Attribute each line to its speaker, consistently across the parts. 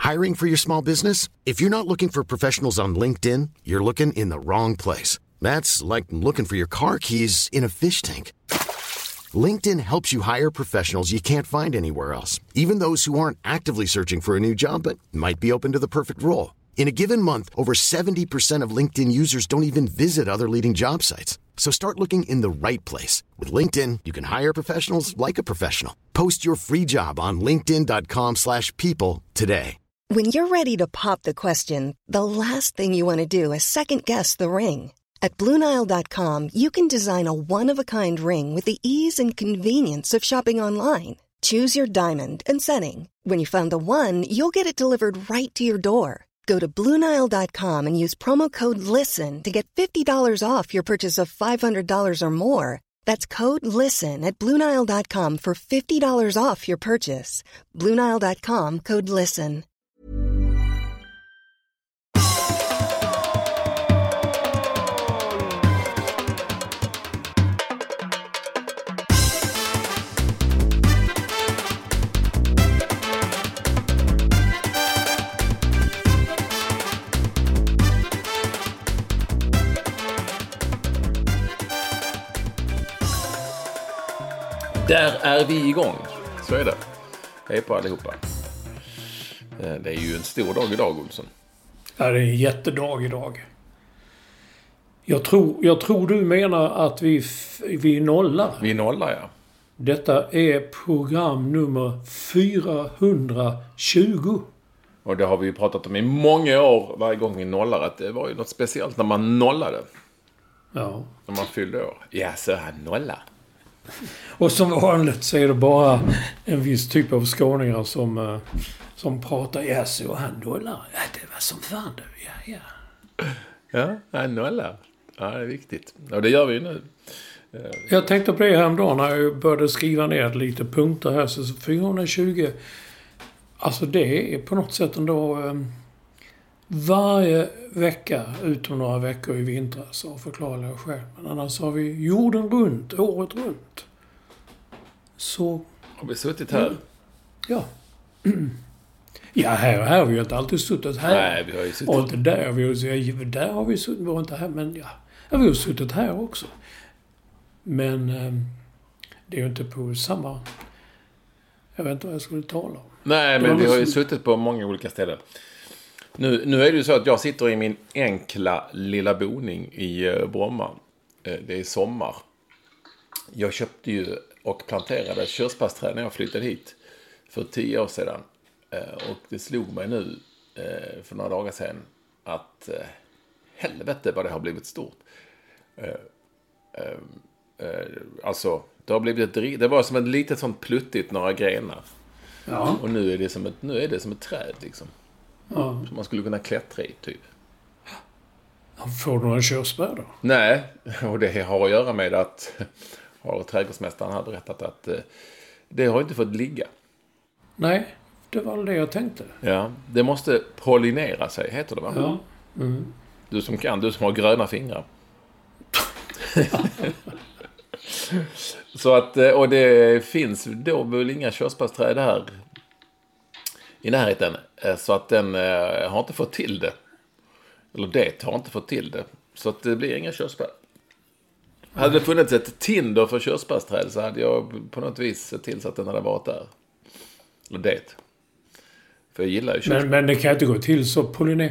Speaker 1: Hiring for your small business? If you're not looking for professionals on LinkedIn, you're looking in the wrong place. That's like looking for your car keys in a fish tank. LinkedIn helps you hire professionals you can't find anywhere else, even those who aren't actively searching for a new job but might be open to the perfect role. In a given month, over 70% of LinkedIn users don't even visit other leading job sites. So start looking in the right place. With LinkedIn, you can hire professionals like a professional. Post your free job on linkedin.com/people today.
Speaker 2: When you're ready to pop the question, the last thing you want to do is second-guess the ring. At BlueNile.com, you can design a one-of-a-kind ring with the ease and convenience of shopping online. Choose your diamond and setting. When you find the one, you'll get it delivered right to your door. Go to BlueNile.com and use promo code LISTEN to get $50 off your purchase of $500 or more. That's code LISTEN at BlueNile.com for $50 off your purchase. BlueNile.com, code LISTEN.
Speaker 3: Där är vi igång. Så är det. Hej på allihopa. Det är ju en stor dag idag, Olsson.
Speaker 4: Ja, det är en jättedag idag. Jag tror du menar att vi nollar.
Speaker 3: Vi nollar, ja.
Speaker 4: Detta är program nummer 420.
Speaker 3: Och det har vi ju pratat om i många år varje gång vi nollar. Att det var ju något speciellt när man nollade.
Speaker 4: Ja.
Speaker 3: När man fyllde år. Ja, så han nollar.
Speaker 4: Och som vanligt så är det bara en viss typ av skåningar som pratar. Ja, så han nollar. Ja, det var som fan du. Ja.
Speaker 3: Ja, han nollar. Ja, det är viktigt. Och det gör vi ju nu.
Speaker 4: Jag tänkte på det häromdagen när jag började skriva ner lite punkter här. Så 420, alltså det är på något sätt ändå varje vecka utom några veckor i vintras, så förklarar jag själv. Men annars har vi jorden runt, året runt. Så...
Speaker 3: Har vi suttit här?
Speaker 4: Ja. Ja, här har vi ju inte alltid suttit här.
Speaker 3: Nej, vi har ju suttit...
Speaker 4: Och inte där. Där har vi suttit, var inte här, men ja. Ja, vi har suttit här också. Men det är ju inte på samma... Jag vet inte vad jag skulle tala om.
Speaker 3: Nej, men vi har ju suttit på många olika ställen. Nu är det ju så att jag sitter i min enkla lilla boning i Bromma. Det är sommar. Jag köpte ju och planterade körsbärsträd när jag flyttade hit för 10 år sedan. Och det slog mig nu för några dagar sedan att helvete vad det har blivit stort. Alltså, det var som ett litet sånt pluttigt några grenar.
Speaker 4: Ja.
Speaker 3: Och nu är det som ett träd liksom.
Speaker 4: Ja.
Speaker 3: Som man skulle kunna klättra i, typ.
Speaker 4: Får du några körsbär då?
Speaker 3: Nej, och det har att göra med att trädgårdsmästaren har berättat att det har inte fått ligga.
Speaker 4: Nej, det var det jag tänkte.
Speaker 3: Ja, det måste pollinera sig, heter det, va?
Speaker 4: Ja. Mm.
Speaker 3: Du som har gröna fingrar. Så att, och det finns då väl inga körsbärsträd här i närheten, så att den har inte fått till det. Eller det har inte fått till det. Så att det blir inga körsbär. Hade det funnits ett Tinder för körsbärsträd så hade jag på något vis sett till så att den hade varit där. Eller det. För jag gillar ju körsbär.
Speaker 4: Men det kan inte gå till så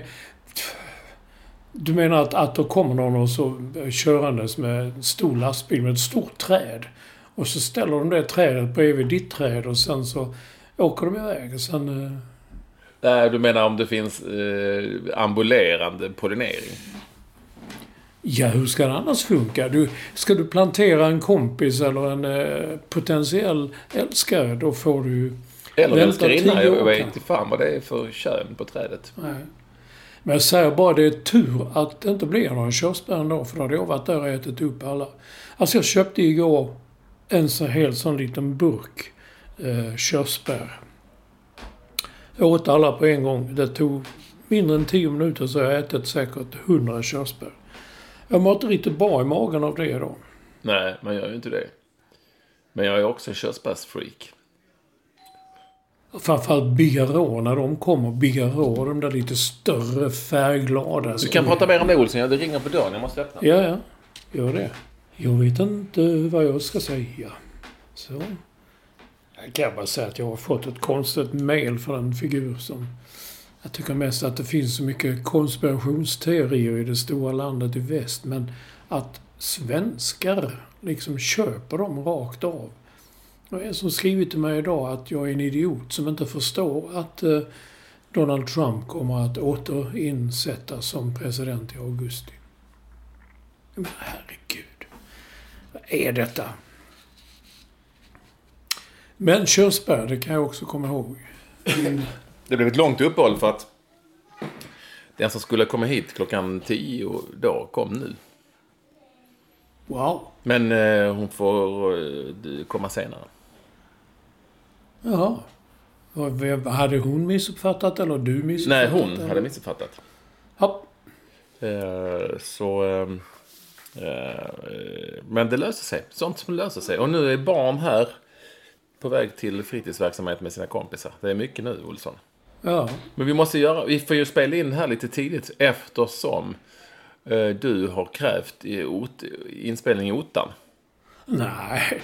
Speaker 4: Du menar att då kommer någon och så körandes med en stor lastbil med ett stort träd. Och så ställer de det trädet bredvid ditt träd och sen så åker de iväg och sen...
Speaker 3: Nej, du menar om det finns ambulerande pollinering?
Speaker 4: Ja, hur ska det annars funka? Ska du plantera en kompis eller en potentiell älskare, då får du...
Speaker 3: Eller älskarinna, jag vet inte fan vad det är för kön på trädet.
Speaker 4: Nej. Men jag säger bara, det är tur att det inte blir några körsbär ändå, för då hade jag varit där och ätit upp alla. Alltså jag köpte igår en sån liten burk körsbär. Jag åt alla på en gång. Det tog mindre än 10 minuter så jag ätit säkert 100 körsbär. Jag mår inte riktigt bra i magen av det då.
Speaker 3: Nej, man gör ju inte det. Men jag är också en körsbärsfreak.
Speaker 4: Framförallt Bigarå, när de kommer. Bigarå, de där lite större, färgglada.
Speaker 3: Du kan prata mer om det, Olsson. Det ringer på dörren, jag måste öppna.
Speaker 4: Ja, gör det. Jag vet inte vad jag ska säga. Så. Jag kan bara säga att jag har fått ett konstigt mail från en figur som... Jag tycker mest att det finns så mycket konspirationsteorier i det stora landet i väst. Men att svenskar liksom köper dem rakt av. Och en som skrivit till mig idag att jag är en idiot som inte förstår att Donald Trump kommer att återinsättas som president i augusti. Men herregud. Vad är detta? Men körsbär, det kan jag också komma ihåg.
Speaker 3: Det blev ett långt uppehåll för att den som skulle komma hit klockan 10 då kom nu.
Speaker 4: Wow.
Speaker 3: Men hon får komma senare.
Speaker 4: Jaha. Hade hon missuppfattat eller du missuppfattat?
Speaker 3: Nej, hon hade missuppfattat.
Speaker 4: Ja.
Speaker 3: Men det löser sig. Sånt som löser sig. Och nu är barn här på väg till fritidsverksamhet med sina kompisar. Det är mycket nu, Olsson.
Speaker 4: Ja.
Speaker 3: Men vi får ju spela in här lite tidigt eftersom du har krävt inspelning i Ottan.
Speaker 4: Nej.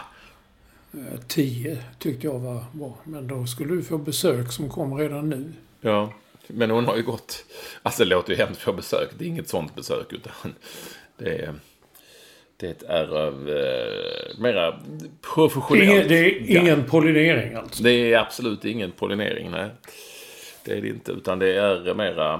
Speaker 4: 10 tyckte jag var bra. Men då skulle du få besök som kommer redan nu.
Speaker 3: Ja, men hon har ju gått... Alltså det låter ju hemskt för besök. Det är inget sånt besök utan det är mera professionellt.
Speaker 4: Det är ingen pollinering alltså?
Speaker 3: Det är absolut ingen pollinering, nej. Det är det inte, utan det är mera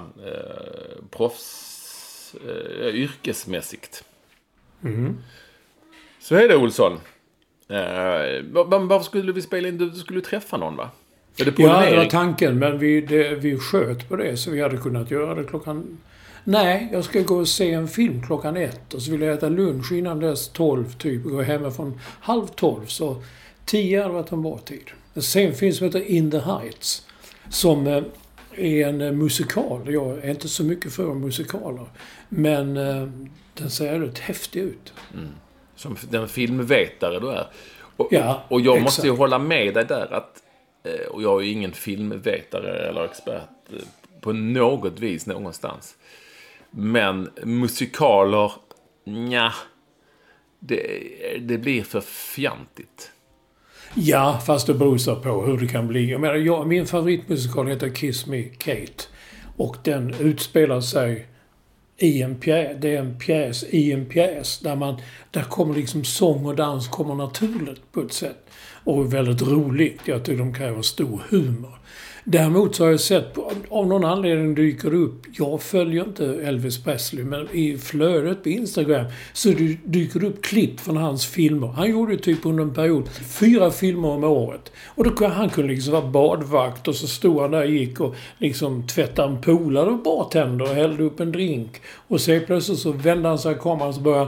Speaker 3: yrkesmässigt.
Speaker 4: Mm.
Speaker 3: Så är det, Olsson. Varför skulle vi spela in? Du skulle träffa någon, va? Är det pollinering?
Speaker 4: Ja, det var tanken, men vi sköt på det så vi hade kunnat göra det klockan... Nej, jag ska gå och se en film klockan 1 och så vill jag äta lunch innan dess 12 typ och gå hemifrån 11:30, så 10 hade varit en bra tid. Sen finns det som heter In the Heights som är en musikal. Jag är inte så mycket för musikaler, men den ser rätt häftig ut.
Speaker 3: Mm. Som den filmvetare du är. Och jag
Speaker 4: exakt.
Speaker 3: måste ju hålla med dig där att, och jag är ju ingen filmvetare eller expert på något vis någonstans. Men musikaler, nja, det blir för fjantigt.
Speaker 4: Ja, fast det beror på hur det kan bli. Jag menar, min favoritmusikal heter Kiss Me Kate. Och den utspelar sig i en pjäs. Det är en pjäs i en pjäs. Där kommer liksom sång och dans kommer naturligt på ett sätt. Och väldigt roligt. Jag tycker de kräver stor humor. Däremot så har jag sett, av någon anledning dyker det upp, jag följer inte Elvis Presley, men i flödet på Instagram så dyker det upp klipp från hans filmer. Han gjorde typ under en period 4 filmer om året. Och då han kunde liksom vara badvakt och så stod han där och gick och liksom tvättade en polare och bartender och hällde upp en drink. Och så plötsligt så vände han sig i kameran och så började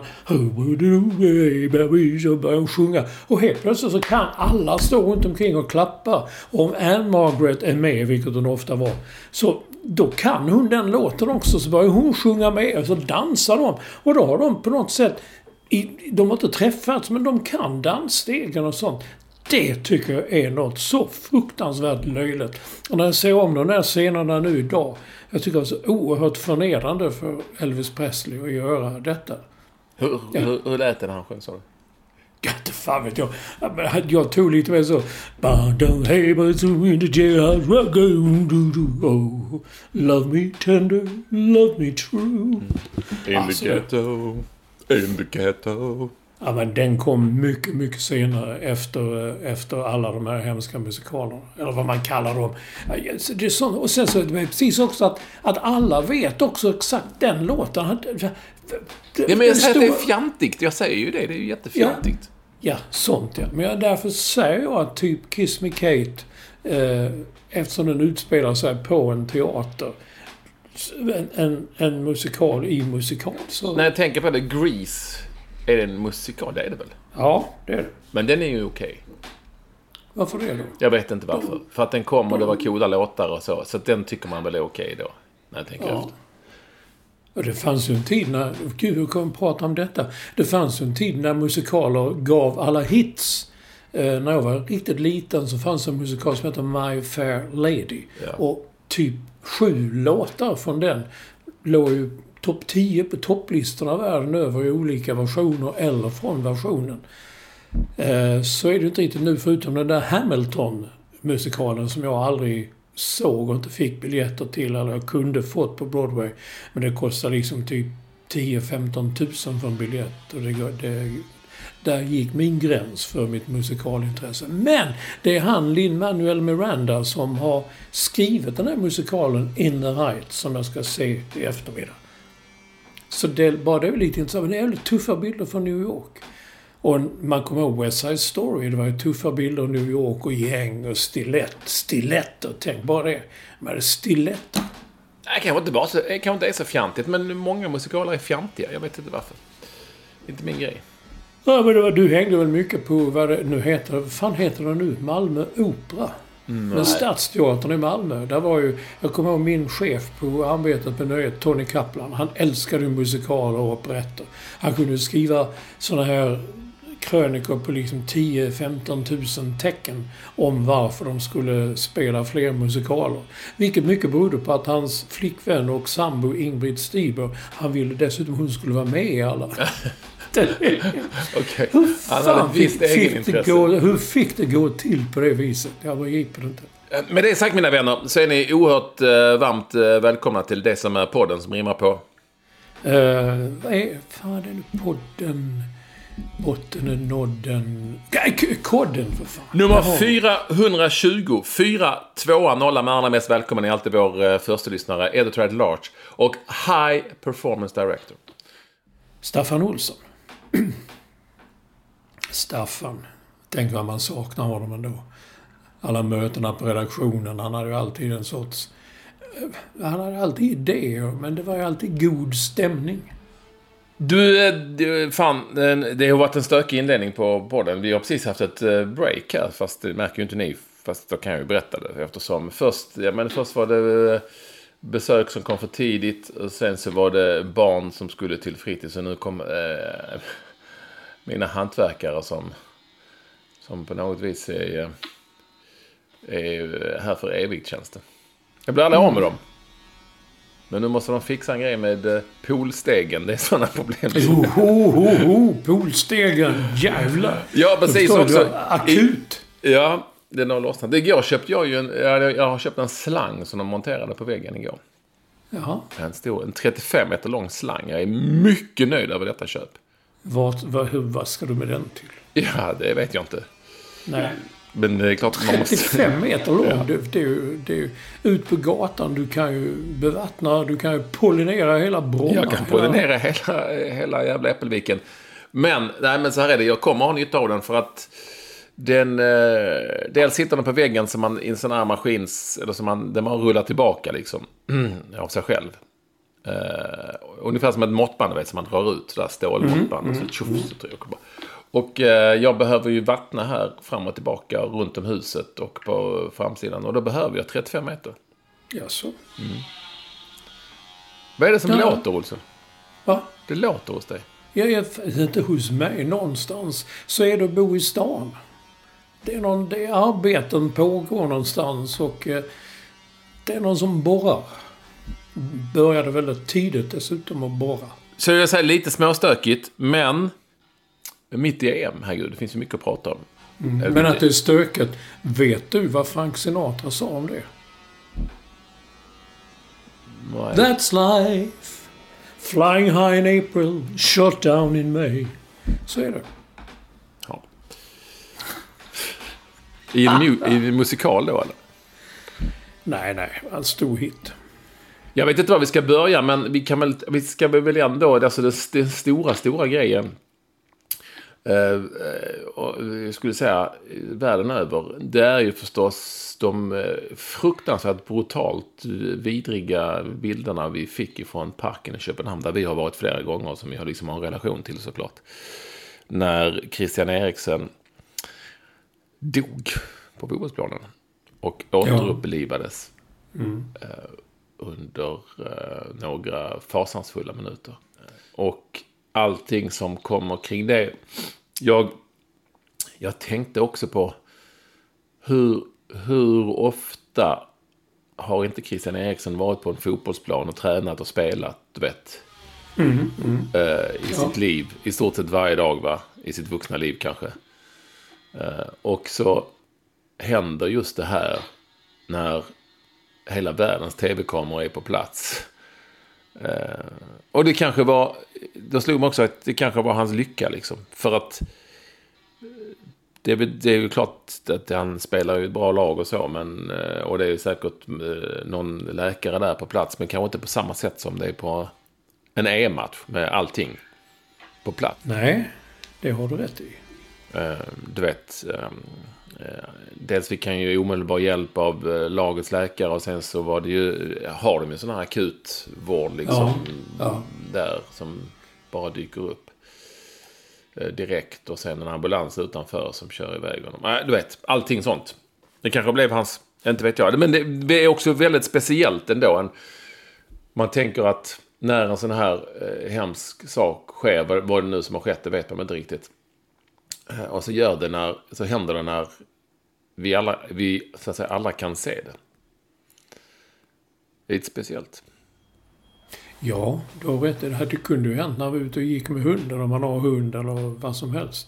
Speaker 4: han sjunga. Och helt plötsligt så kan alla stå runt omkring och klappa. Och om Anne Margaret är med, vilket hon ofta var, så då kan hon den låten också, så börjar hon sjunga med och så dansar de, och då har de på något sätt de har inte träffats, men de kan dansstegen och sånt. Det tycker jag är något så fruktansvärt löjligt. Och när jag ser om de här scenerna nu idag, jag tycker det är så oerhört förnedrande för Elvis Presley att göra detta.
Speaker 3: Hur lät det när han sjöng, sa du?
Speaker 4: Inte fan vet jag. Jag tog lite mer så. Hey, but in the jailhouse, oh, love me tender, love me true.
Speaker 3: In the ghetto, in the ghetto.
Speaker 4: Ja, men den kom mycket, mycket senare efter alla de här hemska musikalerna. Eller vad man kallar dem. Det är så, och sen så är det precis också att alla vet också exakt den låten.
Speaker 3: Ja, men jag säger att det är fjantigt. Jag säger ju det är ju jättefjantigt.
Speaker 4: Ja, sånt ja. Men därför säger jag att typ Kiss Me Kate, eftersom den utspelar sig på en teater, en musikal i musikal. Så...
Speaker 3: När jag tänker på det, Grease, är det en musikal? Det är det väl?
Speaker 4: Ja, det är det.
Speaker 3: Men den är ju okej.
Speaker 4: Varför det då?
Speaker 3: Jag vet inte varför. För att den kom och det var coola låtar och så. Så att den tycker man väl är okej då. När jag tänker efter.
Speaker 4: Och det fanns ju en tid när... Gud, hur kan vi prata om detta? Det fanns ju en tid när musikaler gav alla hits När jag var riktigt liten så fanns en musikal som heter My Fair Lady.
Speaker 3: Ja.
Speaker 4: Och typ 7 låtar från den låg ju topp 10 på topplistorna världen över i olika versioner eller från versionen. Så är det inte riktigt nu, förutom den där Hamilton-musikalen som jag aldrig såg och inte fick biljetter till, eller jag kunde fått på Broadway. Men det kostar liksom typ 10-15 tusen för en biljett. Och där gick min gräns för mitt musikalintresse. Men det är han, Lin-Manuel Miranda, som har skrivit den här musikalen In the Heights som jag ska se i eftermiddag. Så det är väl lite intressant. Men det är väldigt tuffa bilder från New York. Och man kommer ihåg West Side Story. Det var ju tuffa bilder av New York och gäng och stiletter. Tänk bara det. Men stiletter.
Speaker 3: Det kanske inte är så fjantigt, men många musikaler är fjantiga. Jag vet inte varför. Inte min grej.
Speaker 4: Ja, men du hängde väl mycket på vad det nu heter. Vad fan heter det nu? Malmö Opera. Men Stadsteatern i Malmö. Där var ju, jag kommer ihåg min chef på arbetet med nöjet, Tony Kaplan. Han älskade musikaler och operetter. Han kunde skriva såna här krönikor på liksom 10-15 tusen tecken om varför de skulle spela fler musikaler. Vilket mycket berodde på att hans flickvän och sambo Ingrid Stiber, han ville dessutom hon skulle vara med i alla.
Speaker 3: Okej.
Speaker 4: Hur fick det gå till på det viset? Jag begriper det inte.
Speaker 3: Med det sagt, mina vänner, så är ni oerhört varmt välkomna till det som är podden som rimmar på.
Speaker 4: Vad är den podden? Botten är nodden. Kodden för fan.
Speaker 3: Nummer 420. 420 med alla mest välkommen är alltid vår första lyssnare, editor at large och high performance director.
Speaker 4: Staffan Olsson. Staffan. Tänk vad man saknar honom ändå. Alla mötena på redaktionen. Han hade ju alltid en sorts... Han hade alltid idéer, men det var ju alltid god stämning.
Speaker 3: Fan, det har varit en stökig inledning på podden. Vi har precis haft ett break här, fast det märker ju inte ni. Fast då kan jag ju berätta det. Eftersom först var det besök som kom för tidigt. Och sen så var det barn som skulle till fritids. Och nu kom mina hantverkare som på något vis är här för evigt, känns det. Jag blir aldrig av med dem. Men nu måste de fixa en grej med poolstegen. Det är sådana problem.
Speaker 4: Poolstegen, jävlar.
Speaker 3: Ja, precis. Också
Speaker 4: akut.
Speaker 3: Ja, den har lossnat. Igår köpte jag ju jag har köpt en slang som de monterade på väggen igår.
Speaker 4: Jaha.
Speaker 3: En 35 meter lång slang. Jag är mycket nöjd över detta köp.
Speaker 4: Vad ska du med den till?
Speaker 3: Ja, det vet jag inte.
Speaker 4: Nej.
Speaker 3: Men det är klart att man måste...
Speaker 4: 35 meter lång. Ja. Det är ju ut på gatan. Du kan ju bevattna. Du kan ju pollinera hela Bromma.
Speaker 3: Jag kan pollinera hela jävla Äppelviken. Men så här är det. Jag kommer ha nytta av den för att den... dels sitter den på väggen som man i en sån här maskins... Eller som där man rullar tillbaka liksom. Av sig själv. Ungefär som ett måttband, vet, som man drar ut. Där stålmåttband. Och så tjoff, så tror jag bara... Och jag behöver ju vattna här fram och tillbaka runt om huset och på framsidan. Och då behöver jag 35 meter.
Speaker 4: Jaså?
Speaker 3: Vad är det som låter, Olsson?
Speaker 4: Va?
Speaker 3: Det låter hos dig.
Speaker 4: Jag är inte hos mig någonstans. Så är det att bo i stan. Det är arbeten pågår någonstans och det är någon som borrar. Började väldigt tidigt dessutom att borra.
Speaker 3: Så jag säger lite småstökigt, men... Mitt i EM, herregud, det finns ju mycket att prata om.
Speaker 4: Men att det är stöket, vet du vad Frank Sinatra sa om det?
Speaker 3: Nej.
Speaker 4: That's life, flying high in April, shot down in May. Så är det.
Speaker 3: Ja. I musikal då, eller?
Speaker 4: Nej, en stor hit. Jag
Speaker 3: vet inte var vi ska börja, men vi ska väl ändå, alltså den stora grejen. Och jag skulle säga världen över, det är ju förstås de fruktansvärt brutalt vidriga bilderna vi fick ifrån parken i Köpenhamn, där vi har varit flera gånger, som vi har liksom en relation till såklart, när Christian Eriksen dog på fotbollsplanen och återupplivades under några fasansfulla minuter. Och allting som kommer kring det. Jag jag tänkte också på hur ofta har inte Christian Eriksen varit på en fotbollsplan och tränat och spelat, du vet, i sitt liv, i stort sett varje dag, va? I sitt vuxna liv kanske. Och så händer just det här när hela världens tv-kameror är på plats. Och det kanske var, då slog man också att det kanske var hans lycka liksom. För att det är ju klart att han spelar ju ett bra lag och så, men, och det är ju säkert någon läkare där på plats, men kanske inte på samma sätt som det är på en EM-match med allting på plats.
Speaker 4: Nej, det har du rätt i.
Speaker 3: Du vet, dels fick han ju omedelbar hjälp av lagets läkare, och sen så var det ju, har de ju sån här akutvård liksom, där som bara dyker upp direkt, och sen en ambulans utanför som kör iväg honom. Du vet, allting sånt. Det kanske blev hans, inte vet jag, men det är också väldigt speciellt ändå. Man tänker att när en sån här hemsk sak sker, vad det nu som har skett, det vet man inte riktigt. Och så händer det när vi så att säga alla kan se det. Det är lite speciellt.
Speaker 4: Ja, du har rätt. Det kunde ju hänt när vi var ute och gick med hunden, om man har hund eller vad som helst.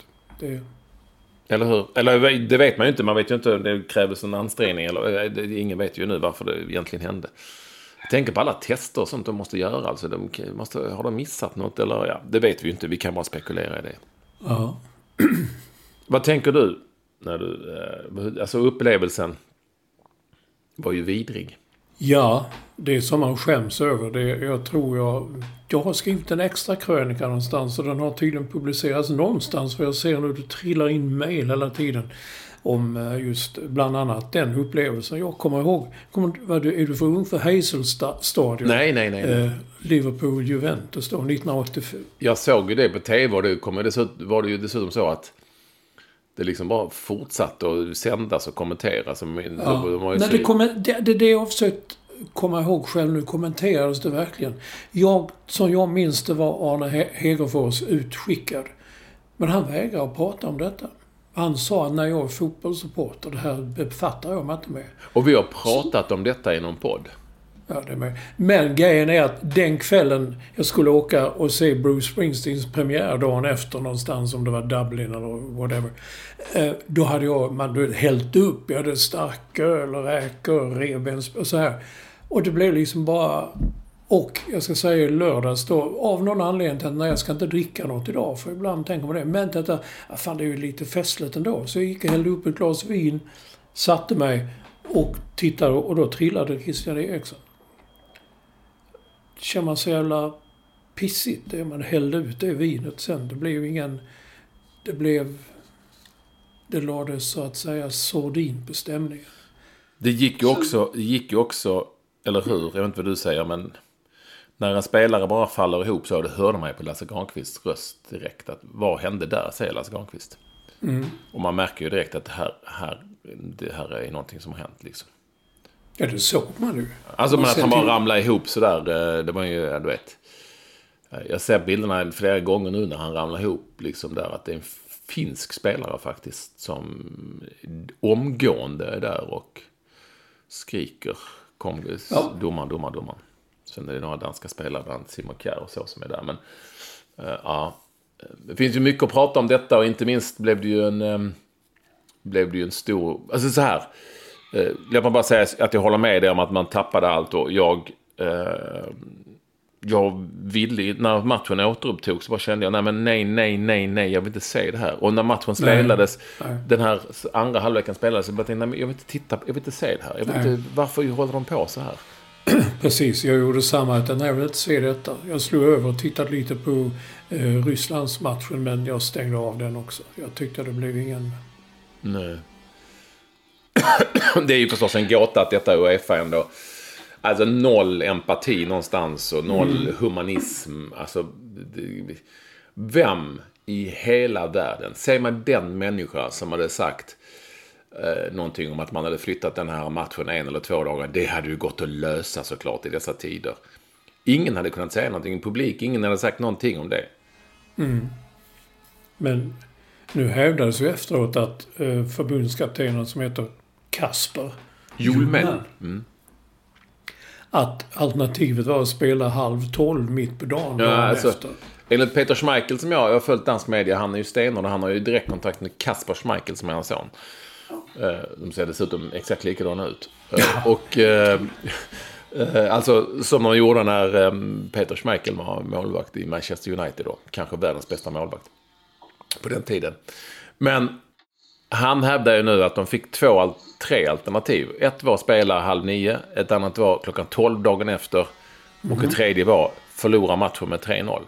Speaker 3: Eller hur? Eller det vet man ju inte. Man vet ju inte om det krävs en ansträngning. Ingen vet ju nu varför det egentligen hände. Jag tänker på alla tester och sånt de måste göra. Alltså har de missat något? Eller, ja, det vet vi ju inte. Vi kan bara spekulera i det.
Speaker 4: Ja.
Speaker 3: Vad tänker du när du... Alltså upplevelsen var ju vidrig.
Speaker 4: Ja, det är som man skäms över. Jag tror jag har skrivit en extra krönika någonstans, och den har tydligen publicerats någonstans, för jag ser nu det trillar in mejl hela tiden om just bland annat den upplevelsen. Jag kommer ihåg, är du för ung för Hazel-stadion?
Speaker 3: Nej.
Speaker 4: Liverpool-Juventus då, 1985.
Speaker 3: Jag såg ju det på tv, och det var det ju dessutom så att det liksom bara fortsatte att sändas och kommenteras.
Speaker 4: Det jag har försökt komma ihåg själv nu, kommenterades det verkligen. Som jag minns det var Arne Hegerfors utskickad. Men han vägrar att prata om detta. Han sa att när jag är fotbollssupporter, det här befattar jag mig inte med.
Speaker 3: Och vi har pratat om detta i någon podd.
Speaker 4: Ja, det är med. Men grejen är att den kvällen jag skulle åka och se Bruce Springsteens premiär dagen efter någonstans, om det var Dublin eller whatever. Då hade man hällt upp. Jag hade stark öl och räkor, revbens och så här. Och det blev liksom bara... Och jag ska säga lördags då, av någon anledning till att nej, jag ska inte dricka något idag, för ibland tänker man det. Men detta, fan det är ju lite festligt ändå. Så jag gick och hällde upp ett glas vin, satte mig och tittade, och då trillade Christian Eriksen. Det känner man så jävla pissigt det man hällde ut det vinet sen. Det blev ingen... Det lades så att säga sordin på stämningen.
Speaker 3: Det gick ju också, eller hur? Jag vet inte vad du säger, men när en spelare bara faller ihop så hörde man ju på Lasse Granqvists röst direkt att vad hände där, säger Lasse Granqvist. Och man märker ju direkt att det här är någonting som har hänt liksom.
Speaker 4: Ja, det såg man ju.
Speaker 3: Alltså att han bara ramlade ihop sådär, det var ju, ja, du vet. Jag ser bilderna flera gånger nu när han ramlar ihop liksom där, att det är en finsk spelare faktiskt som omgående är där och skriker domaren. Sen är det några danska spelare, bland Simon Kjær och så som är där, men ja, det finns ju mycket att prata om detta, och inte minst blev det ju en stor, alltså så här. Jag kan bara säga att jag håller med dig om att man tappade allt, och jag ville, när matchen återupptogs så bara kände jag nej, jag vill inte se det här. Och när matchen spelades, den här andra halvleken spelades, så bara tänkte jag vill inte se det här. Varför håller de på så här?
Speaker 4: Precis, jag gjorde samma, att jag vill inte se detta. Jag slog över och tittade lite på Rysslands matchen, men jag stängde av den också. Jag tyckte det blev ingen...
Speaker 3: Nej. Det är ju förstås en gåta att detta UEFA ändå, alltså noll empati någonstans och noll humanism. Alltså, vem i hela världen, säger man den människa som hade sagt någonting om att man hade flyttat den här matchen 1 eller 2 dagar, det hade ju gått att lösa såklart i dessa tider. Ingen hade kunnat säga någonting i publik, ingen hade sagt någonting om det.
Speaker 4: Men Nu hävdades ju efteråt att förbundskaptenen som heter Kasper
Speaker 3: Julmän.
Speaker 4: Att alternativet var att spela 11:30 mitt på dagen. Efter.
Speaker 3: Enligt Peter Schmeichel som jag har följt dansk media, han är ju stenhård och han har ju direktkontakt med Kasper Schmeichel som är hans son. De ser dessutom exakt likadana ut. Alltså som de gjorde när Peter Schmeichel var målvakt i Manchester United då. Kanske världens bästa målvakt på den tiden. Men han hävdar ju nu att de fick 3 alternativ. Ett var att spela 8:30, ett annat var 12:00 dagen efter och ett tredje var förlora matchen med 3-0.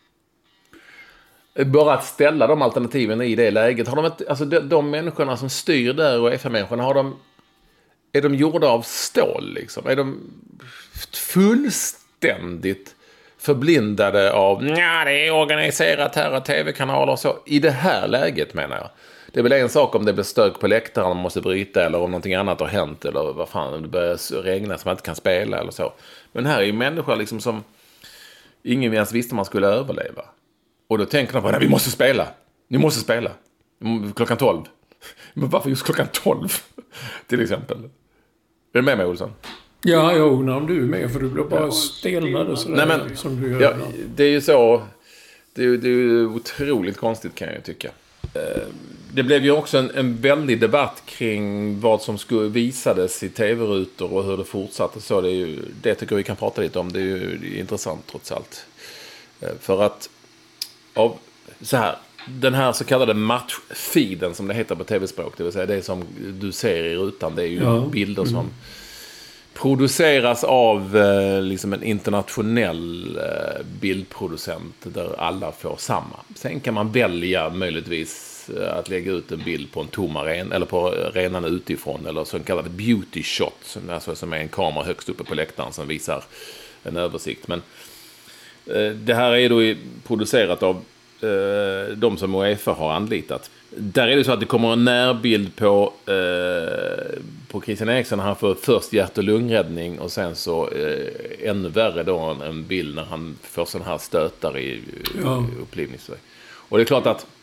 Speaker 3: Bara att ställa de alternativen i det läget. Har de ett, alltså de människorna som styr där och FN-människorna, är de gjorda av stål liksom? Är de fullständigt förblindade av det är organiserat här och tv-kanaler och så? I det här läget menar jag. Det är väl en sak om det blir stök på läktaren och man måste bryta eller om någonting annat har hänt eller vad fan, om det börjar regna så man inte kan spela eller så. Men här är ju människor liksom som ingen ens visste man skulle överleva. Och då tänker de på, nej, vi måste spela. Ni måste spela. 12:00. Men varför just 12:00? Till exempel. Är du med mig, Olsson?
Speaker 4: Ja, jag undrar om du är med, för du blir bara stelnade sådär. Nej, men, som du gör.
Speaker 3: Ja, det är ju så. Det är ju otroligt konstigt kan jag tycka. Det blev ju också en väldig debatt kring vad som skulle visades i tv-rutor och hur det fortsatte. Så det tycker jag vi kan prata lite om. Det är ju intressant trots allt. För att så här, den här så kallade matchfeeden som det heter på tv-språk, det vill säga det som du ser i rutan, det är ju bilder som produceras av liksom en internationell bildproducent där alla får samma. Sen kan man välja möjligtvis att lägga ut en bild på en tom arena eller på arenan utifrån, eller så kallade beauty shot, alltså som är en kamera högst uppe på läktaren som visar en översikt. Men det här är då producerat av de som UEFA har anlitat. Där är det så att det kommer en närbild på Christian Eriksen när han får först hjärt- och lungräddning och sen så ännu värre då en bild när han får sån här stötar i upplivningsväg. Och det är klart att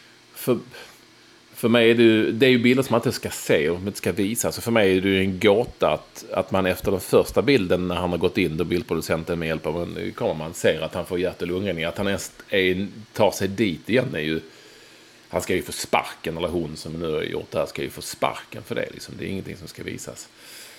Speaker 3: för mig är det är ju bilder som man inte ska se och inte ska visa. Så för mig är det ju en gåta att man efter den första bilden när han har gått in då bildproducenten med hjälp av en kamera man ser att han får hjärt- och lungräddning, att han tar sig dit igen är ju, han ska ju få sparken, eller hon som nu har gjort det här ska ju få sparken för det liksom. Det är ingenting som ska visas.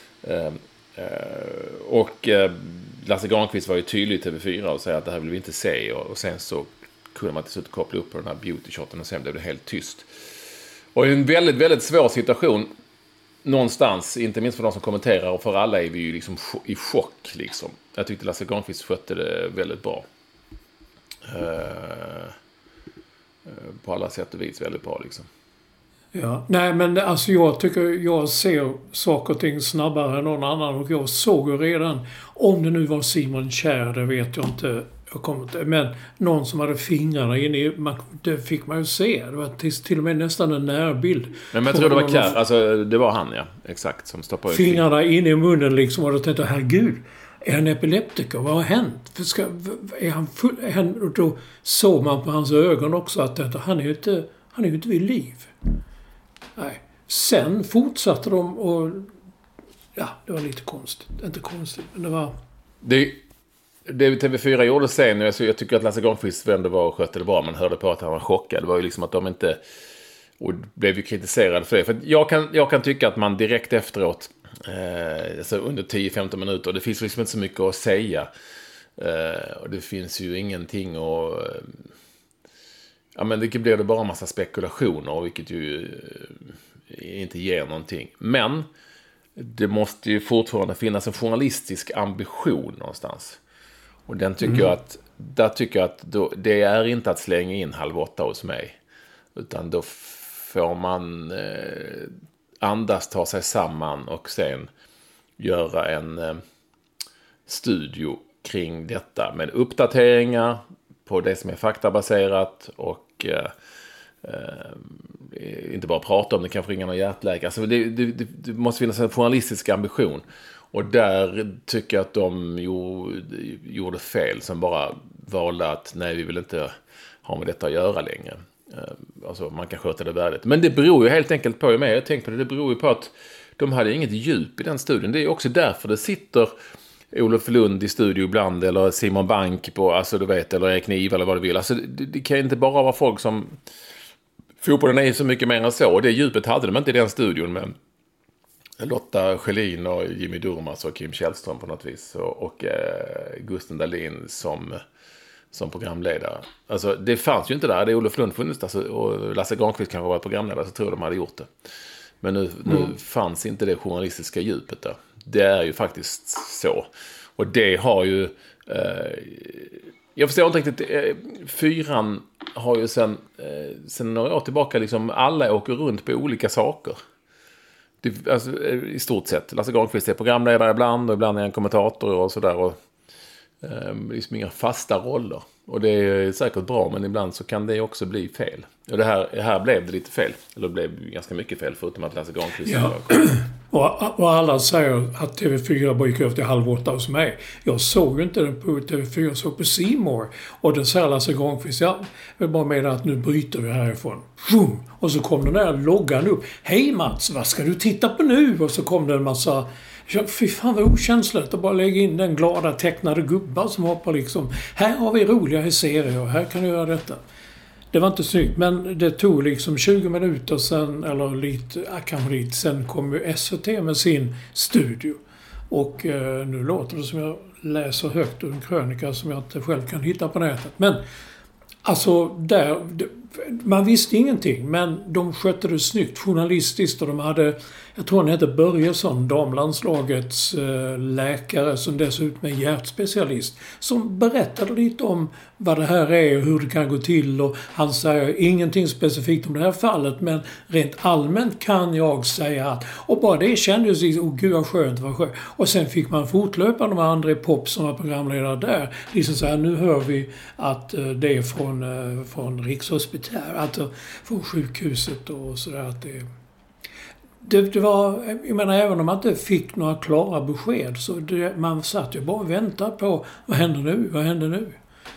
Speaker 3: Och Lasse Granqvist var ju tydlig i TV4 och säger att det här vill vi inte se, och sen så kunde man till slut koppla upp på den här beauty-shoten och sen blev det helt tyst. Och en väldigt, väldigt svår situation någonstans, inte minst för de som kommenterar, och för alla är vi ju liksom i chock liksom. Jag tyckte Lasse Granqvist skötte det väldigt bra. På alla sätt och vis väldigt bra liksom.
Speaker 4: Ja, nej men alltså jag tycker jag ser saker och ting snabbare än någon annan, och jag såg ju redan, om det nu var Simon Kjær, det vet jag inte, men någon som hade fingrarna inne i, det fick man ju se, det var till och med nästan en närbild.
Speaker 3: Men jag tror det var Kjær, alltså det var han, ja, exakt, som stoppade ut
Speaker 4: fingrarna inne i munnen liksom, och då tänkte jag, herregud, är han epileptiker? Vad har hänt? Är han full? Och då såg man på hans ögon också att han är ju inte vid liv. Nej. Sen fortsatte de och ja, det var lite konstigt. Inte konstigt, men det var...
Speaker 3: Det TV4 gjorde sen, jag tycker att Lasse Granqvist vände var och skötte det bra, man hörde på att han var chockad. Det var ju liksom att de inte... Och blev ju kritiserade för det. För jag kan tycka att man direkt efteråt, alltså under 10-15 minuter, det finns liksom inte så mycket att säga. Och det finns ju ingenting att... Ja, men det blir det bara en massa spekulationer, vilket ju inte ger någonting. Men det måste ju fortfarande finnas en journalistisk ambition någonstans. Och den tycker jag att, där tycker jag att det är inte att slänga in 7:30 hos mig. Utan då får man andas, ta sig samman och sen göra en studio kring detta med uppdateringar på det som är faktabaserat och inte bara prata om det, kanske ringa någon hjärtläkare. Alltså det måste finnas en journalistisk ambition. Och där tycker jag att de gjorde fel som bara valde att nej, vi vill inte ha med detta att göra längre. Alltså man kan sköta det värdigt. Men det beror ju helt enkelt på, jag tänker på det beror ju på att de hade inget djup i den studien. Det är också därför det sitter Olof Lund i studio ibland, eller Simon Bank på, alltså du vet, eller Erik Niva eller vad du vill. Alltså det kan inte bara vara folk som... Fotbollen är ju så mycket mer än så. Och det djupet hade de inte i den studion med Lotta Schelin och Jimmy Durmaz och Kim Källström på något vis. Och Gusten Dahlin som programledare. Alltså det fanns ju inte där. Det är Olof Lund funnits där, och Lasse Granqvist kanske var programledare, så tror jag de hade gjort det. Men nu fanns inte det journalistiska djupet där. Det är ju faktiskt så. Och det har ju... jag förstår inte riktigt. Fyran har ju sen några år tillbaka liksom alla åker runt på olika saker. Alltså, i stort sett. Lasse Granqvist är programledare ibland, och ibland är han kommentator och sådär. Och liksom inga fasta roller. Och det är säkert bra, men ibland så kan det också bli fel. Och det här blev det lite fel. Eller det blev ganska mycket fel, förutom att Lasse Granqvist
Speaker 4: och alla säger att TV4 brukar upp till 7:30 hos mig. Jag såg inte den på TV4, jag såg på C More. Och den säger Lasse Granqvist, jag vill bara med att nu bryter vi härifrån. Vroom! Och så kom den där loggan upp. Hej Mats, vad ska du titta på nu? Och så kom det en massa... Fy fan vad okänsligt att bara lägga in den glada tecknade gubbar som hoppar liksom. Här har vi roliga serier och här kan du göra detta. Det var inte snyggt, men det tog liksom 20 minuter sen, eller kanske lite sen kom ju SVT med sin studio. Och nu låter det som jag läser högt ur en krönika som jag inte själv kan hitta på nätet. Men alltså man visste ingenting, men de skötte det snyggt journalistiskt, och de hade, jag tror han hette Börjesson, damlandslagets läkare som dessutom är hjärtspecialist, som berättade lite om vad det här är och hur det kan gå till, och han säger ingenting specifikt om det här fallet, men rent allmänt kan jag säga att, och bara det kändes liksom, gud vad skönt, vad skönt. Och sen fick man fortlöpande med André Popp som var programledare där, liksom så här, nu hör vi att det är från Rikshospitalet, alltså från sjukhuset och sådär, att det var, jag menar, även om man inte fick några klara besked, så man satt ju bara och väntade på vad händer nu?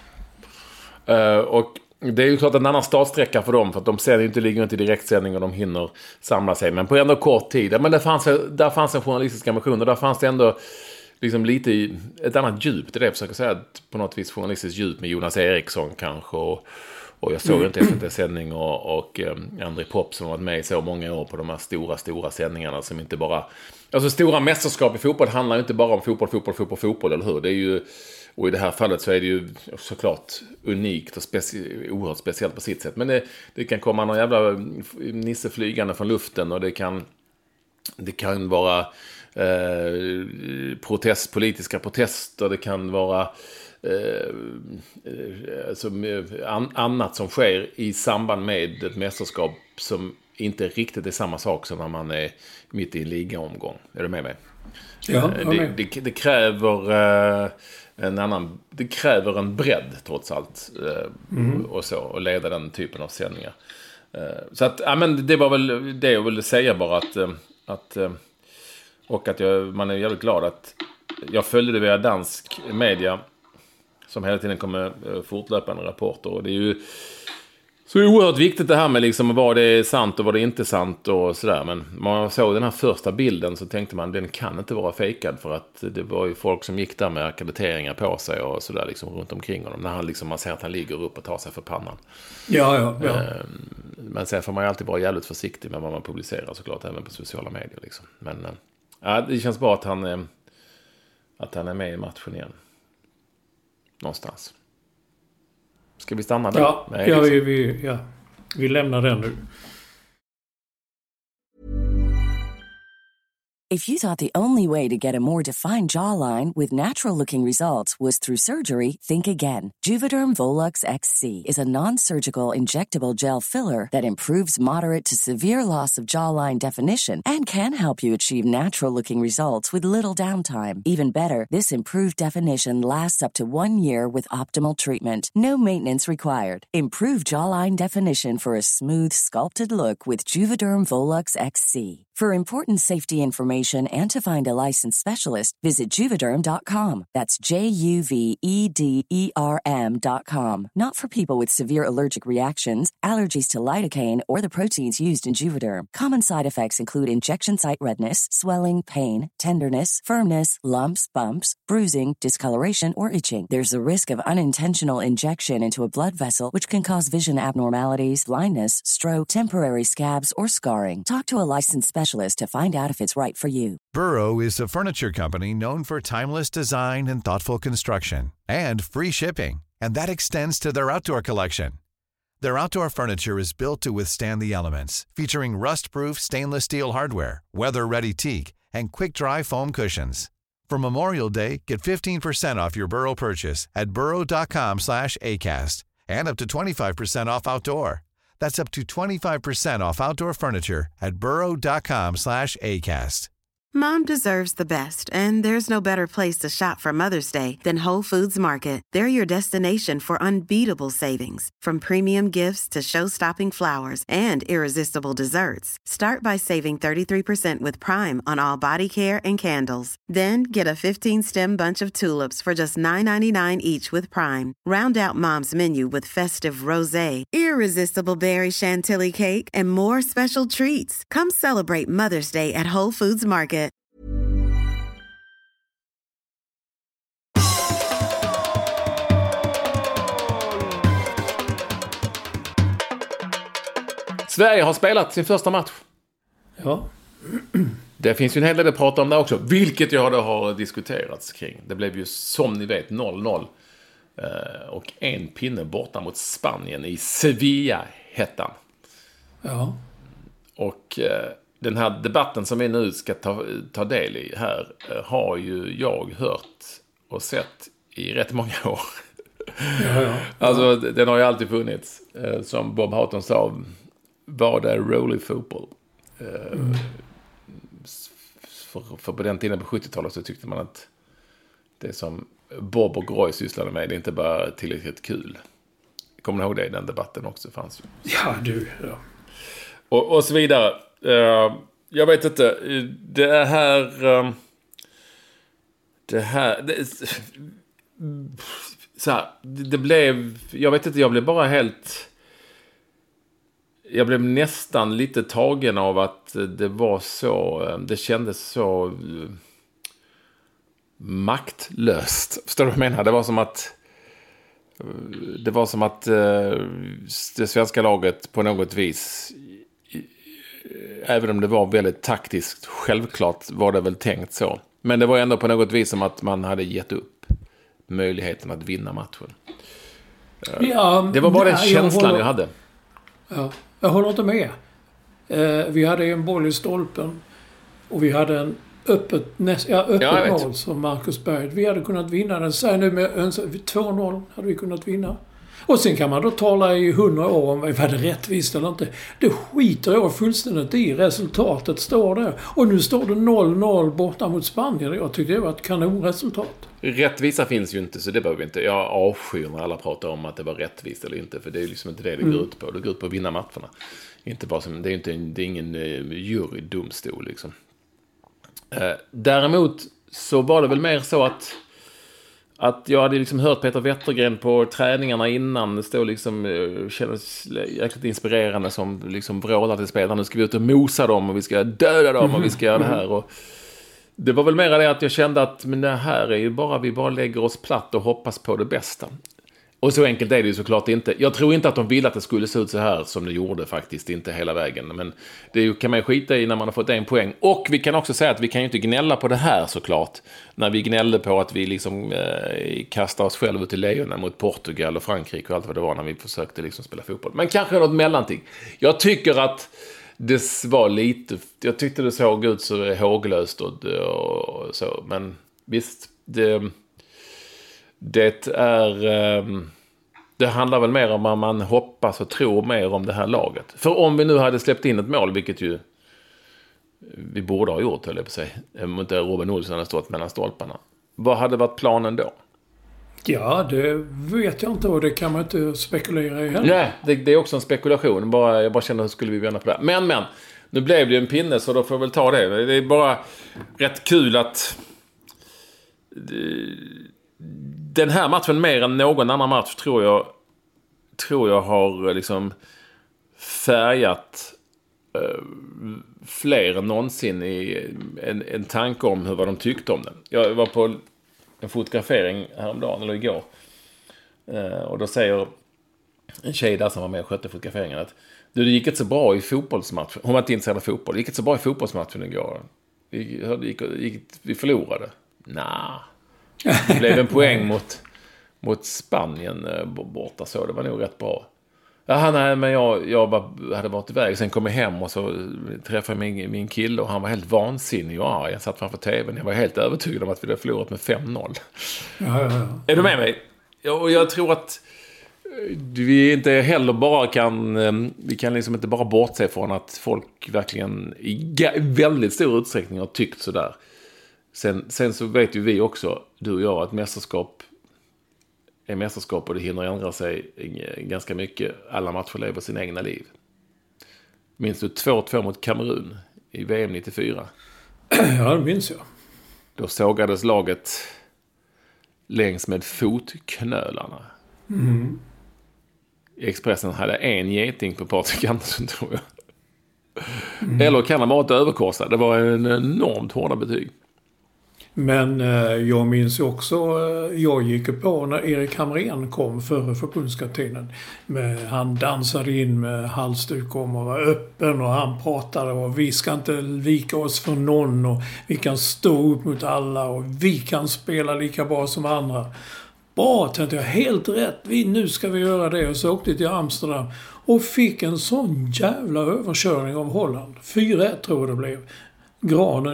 Speaker 3: Och det är ju klart en annan startsträcka för dem, för att de ser inte, ligger inte i direktsändning och de hinner samla sig, men på ändå kort tid. Men där fanns en journalistisk ambition, och där fanns det ändå liksom lite ett annat djup, det är det jag försöker säga, på något vis journalistiskt djup med Jonas Eriksson kanske, och jag såg inte SVT-sändning och André Popp som har varit med i så många år på de här stora sändningarna som inte bara... Alltså stora mästerskap i fotboll handlar ju inte bara om fotboll, eller hur? Det är ju, och i det här fallet så är det ju såklart unikt och oerhört speciellt på sitt sätt. Men det kan komma någon jävla nisse flygande från luften, och det kan vara politiska protester, det kan vara... annat som sker i samband med ett mästerskap som inte riktigt är samma sak som när man är mitt i en ligaomgång. Är du med mig?
Speaker 4: Ja,
Speaker 3: det kräver det kräver en bredd trots allt, och så, och leda den typen av sändningar. Så att men det var väl det jag ville säga, bara att och att man är jävligt glad att jag följde det via dansk media som hela tiden kommer fortlöpande rapporter, och det är ju så oerhört viktigt det här med liksom vad det är sant och vad det är inte sant och sådär. Men man såg den här första bilden så tänkte man, den kan inte vara fejkad, för att det var ju folk som gick där med akkrediteringar på sig och sådär liksom runt omkring honom, när han liksom, man ser att han ligger upp och tar sig för pannan. Ja. Men sen får man ju alltid vara jävligt försiktig med vad man publicerar, såklart, även på sociala medier liksom. Men det känns bra att han är med i matchen igen. Någonstans. Ska vi stanna där?
Speaker 4: Ja, vi lämnar den nu.
Speaker 5: If you thought the only way to get a more defined jawline with natural-looking results was through surgery, think again. Juvederm Volux XC is a non-surgical injectable gel filler that improves moderate to severe loss of jawline definition and can help you achieve natural-looking results with little downtime. Even better, this improved definition lasts up to 1 year with optimal treatment. No maintenance required. Improve jawline definition for a smooth, sculpted look with Juvederm Volux XC. For important safety information and to find a licensed specialist, visit Juvederm.com. That's JUVEDERM.com. Not for people with severe allergic reactions, allergies to lidocaine, or the proteins used in Juvederm. Common side effects include injection site redness, swelling, pain, tenderness, firmness, lumps, bumps, bruising, discoloration, or itching. There's a risk of unintentional injection into a blood vessel, which can cause vision abnormalities, blindness, stroke, temporary scabs, or scarring. Talk to a licensed specialist to find out if it's right for you.
Speaker 6: Burrow is a furniture company known for timeless design and thoughtful construction, and free shipping, and that extends to their outdoor collection. Their outdoor furniture is built to withstand the elements, featuring rust-proof stainless steel hardware, weather-ready teak, and quick-dry foam cushions. For Memorial Day, get 15% off your Burrow purchase at burrow.com/ACAST and up to 25% off outdoor. That's up to 25% off outdoor furniture at burrow.com/ACAST.
Speaker 7: Mom deserves the best, and there's no better place to shop for Mother's Day than Whole Foods Market. They're your destination for unbeatable savings, from premium gifts to show-stopping flowers and irresistible desserts. Start by saving 33% with Prime on all body care and candles. Then get a 15-stem bunch of tulips for just $9.99 each with Prime. Round out Mom's menu with festive rosé, irresistible berry chantilly cake, and more special treats. Come celebrate Mother's Day at Whole Foods Market.
Speaker 3: Sverige har spelat sin första match.
Speaker 4: Ja.
Speaker 3: Det finns ju en hel del att prata om där också, vilket jag har diskuterats kring. Det blev ju, som ni vet, 0-0. Och en pinne borta mot Spanien i Sevilla-hettan.
Speaker 4: Ja.
Speaker 3: Och den här debatten som vi nu ska ta del i här har ju jag hört och sett i rätt många år.
Speaker 4: Ja.
Speaker 3: Alltså, den har ju alltid funnits. Som Bob Houghton sa, var det rolig fotboll? För på den tiden på 70-talet så tyckte man att det som Bob och Roy sysslade med, det är inte bara tillräckligt kul. Kommer ni ihåg det? Den debatten också fanns ju.
Speaker 4: Ja, du. Ja.
Speaker 3: Och så vidare. Jag vet inte. Det blev... Jag vet inte, jag blev bara helt... Jag blev nästan lite tagen av att det var så... Det kändes så maktlöst. Förstår du vad jag menar? Det var som att det svenska laget på något vis, även om det var väldigt taktiskt, självklart var det väl tänkt så. Men det var ändå på något vis som att man hade gett upp möjligheten att vinna matchen.
Speaker 4: Ja,
Speaker 3: det var bara den känslan jag hade.
Speaker 4: Ja, jag håller inte med. Vi hade en boll i stolpen och vi hade en öppet mål som Marcus Berg. Vi hade kunnat vinna den. Säg nu med 2-0 hade vi kunnat vinna. Och sen kan man då tala i 100 år om var det rättvist eller inte. Det skiter jag fullständigt i. Resultatet står där. Och nu står det 0-0 borta mot Spanien. Jag tycker det var ett kanonresultat.
Speaker 3: Rättvisa finns ju inte, så det behöver vi inte. Jag avskyr när alla pratar om att det var rättvist eller inte. För det är liksom inte det går ut på. Det går ut på att vinna matcherna. Inte bara som, det är ingen jurydomstol liksom. Däremot så var det väl mer så att jag hade liksom hört Peter Wettergren på träningarna innan. Det stod liksom, kändes jäkligt inspirerande, som liksom vrålade till spelarna. Nu ska vi ut och mosa dem och vi ska döda dem och vi ska göra det här. Och det var väl mer det att jag kände att men det här är ju bara, vi bara lägger oss platt och hoppas på det bästa. Och så enkelt är det ju såklart inte. Jag tror inte att de ville att det skulle se ut så här som det gjorde faktiskt, inte hela vägen. Men det kan man skita i när man har fått en poäng. Och vi kan också säga att vi kan ju inte gnälla på det här såklart. När vi gnällde på att vi liksom kastade oss själva till lejonen mot Portugal och Frankrike och allt vad det var när vi försökte liksom spela fotboll. Men kanske något mellanting. Jag tycker att det var lite... Jag tyckte det såg ut så håglöst och så. Men visst, det handlar väl mer om att man hoppas och tror mer om det här laget. För om vi nu hade släppt in ett mål, vilket ju vi borde ha gjort, höll jag på sig, om inte Robin Olsson hade stått mellan stolparna. Vad hade varit planen då?
Speaker 4: Ja, det vet jag inte, och det kan man inte spekulera i heller.
Speaker 3: Nej, det är också en spekulation. Jag bara känner hur skulle vi vända på det. Men Nu blev det ju en pinne, så då får jag väl ta det. Det är bara rätt kul att den här matchen mer än någon annan match tror jag har liksom färgat fler än någonsin i en tanke om vad de tyckte om den. Jag var på en fotografering häromdagen eller igår, och då säger en tjej där som var med och skötte fotograferingen att det gick inte så bra i fotbollsmatchen. Hon var inte intresserad av fotboll. Det gick inte så bra i fotbollsmatchen igår. Vi förlorade. Det blev en poäng mot Spanien borta, så det var nog rätt bra. Nej, men jag hade varit iväg. Sen kom jag hem och så träffade jag min kille och han var helt vansinnig. Jag satt framför tvn. Jag var helt övertygad om att vi hade förlorat med 5-0.
Speaker 4: Ja.
Speaker 3: Är du med mig? Och jag tror att vi inte heller bara vi kan liksom inte bara bortse från att folk verkligen i väldigt stor utsträckning har tyckt sådär. Sen så vet ju vi också, du och jag, att mästerskap är mästerskap och det hinner ändra sig ganska mycket. Alla matcher lever sina egna liv. Minns du 2-2 mot Kamerun i VM 94?
Speaker 4: Ja, det minns jag.
Speaker 3: Då sågades laget längs med fotknölarna. Expressen hade en geting på Patrik Andersson, tror jag. Eller kan ha varit överkorsad. Det var en enormt hårda betyg.
Speaker 4: Men jag minns också, jag gick på när Erik Hamrén kom före förbundskaptenen. Han dansade in med halsduk om och var öppen och han pratade och vi ska inte vika oss för någon och vi kan stå upp mot alla och vi kan spela lika bra som andra. Bra, tänkte jag, helt rätt. Nu ska vi göra det. Och så åkte jag till Amsterdam och fick en sån jävla överkörning av Holland. 4-1 tror jag det blev. Granen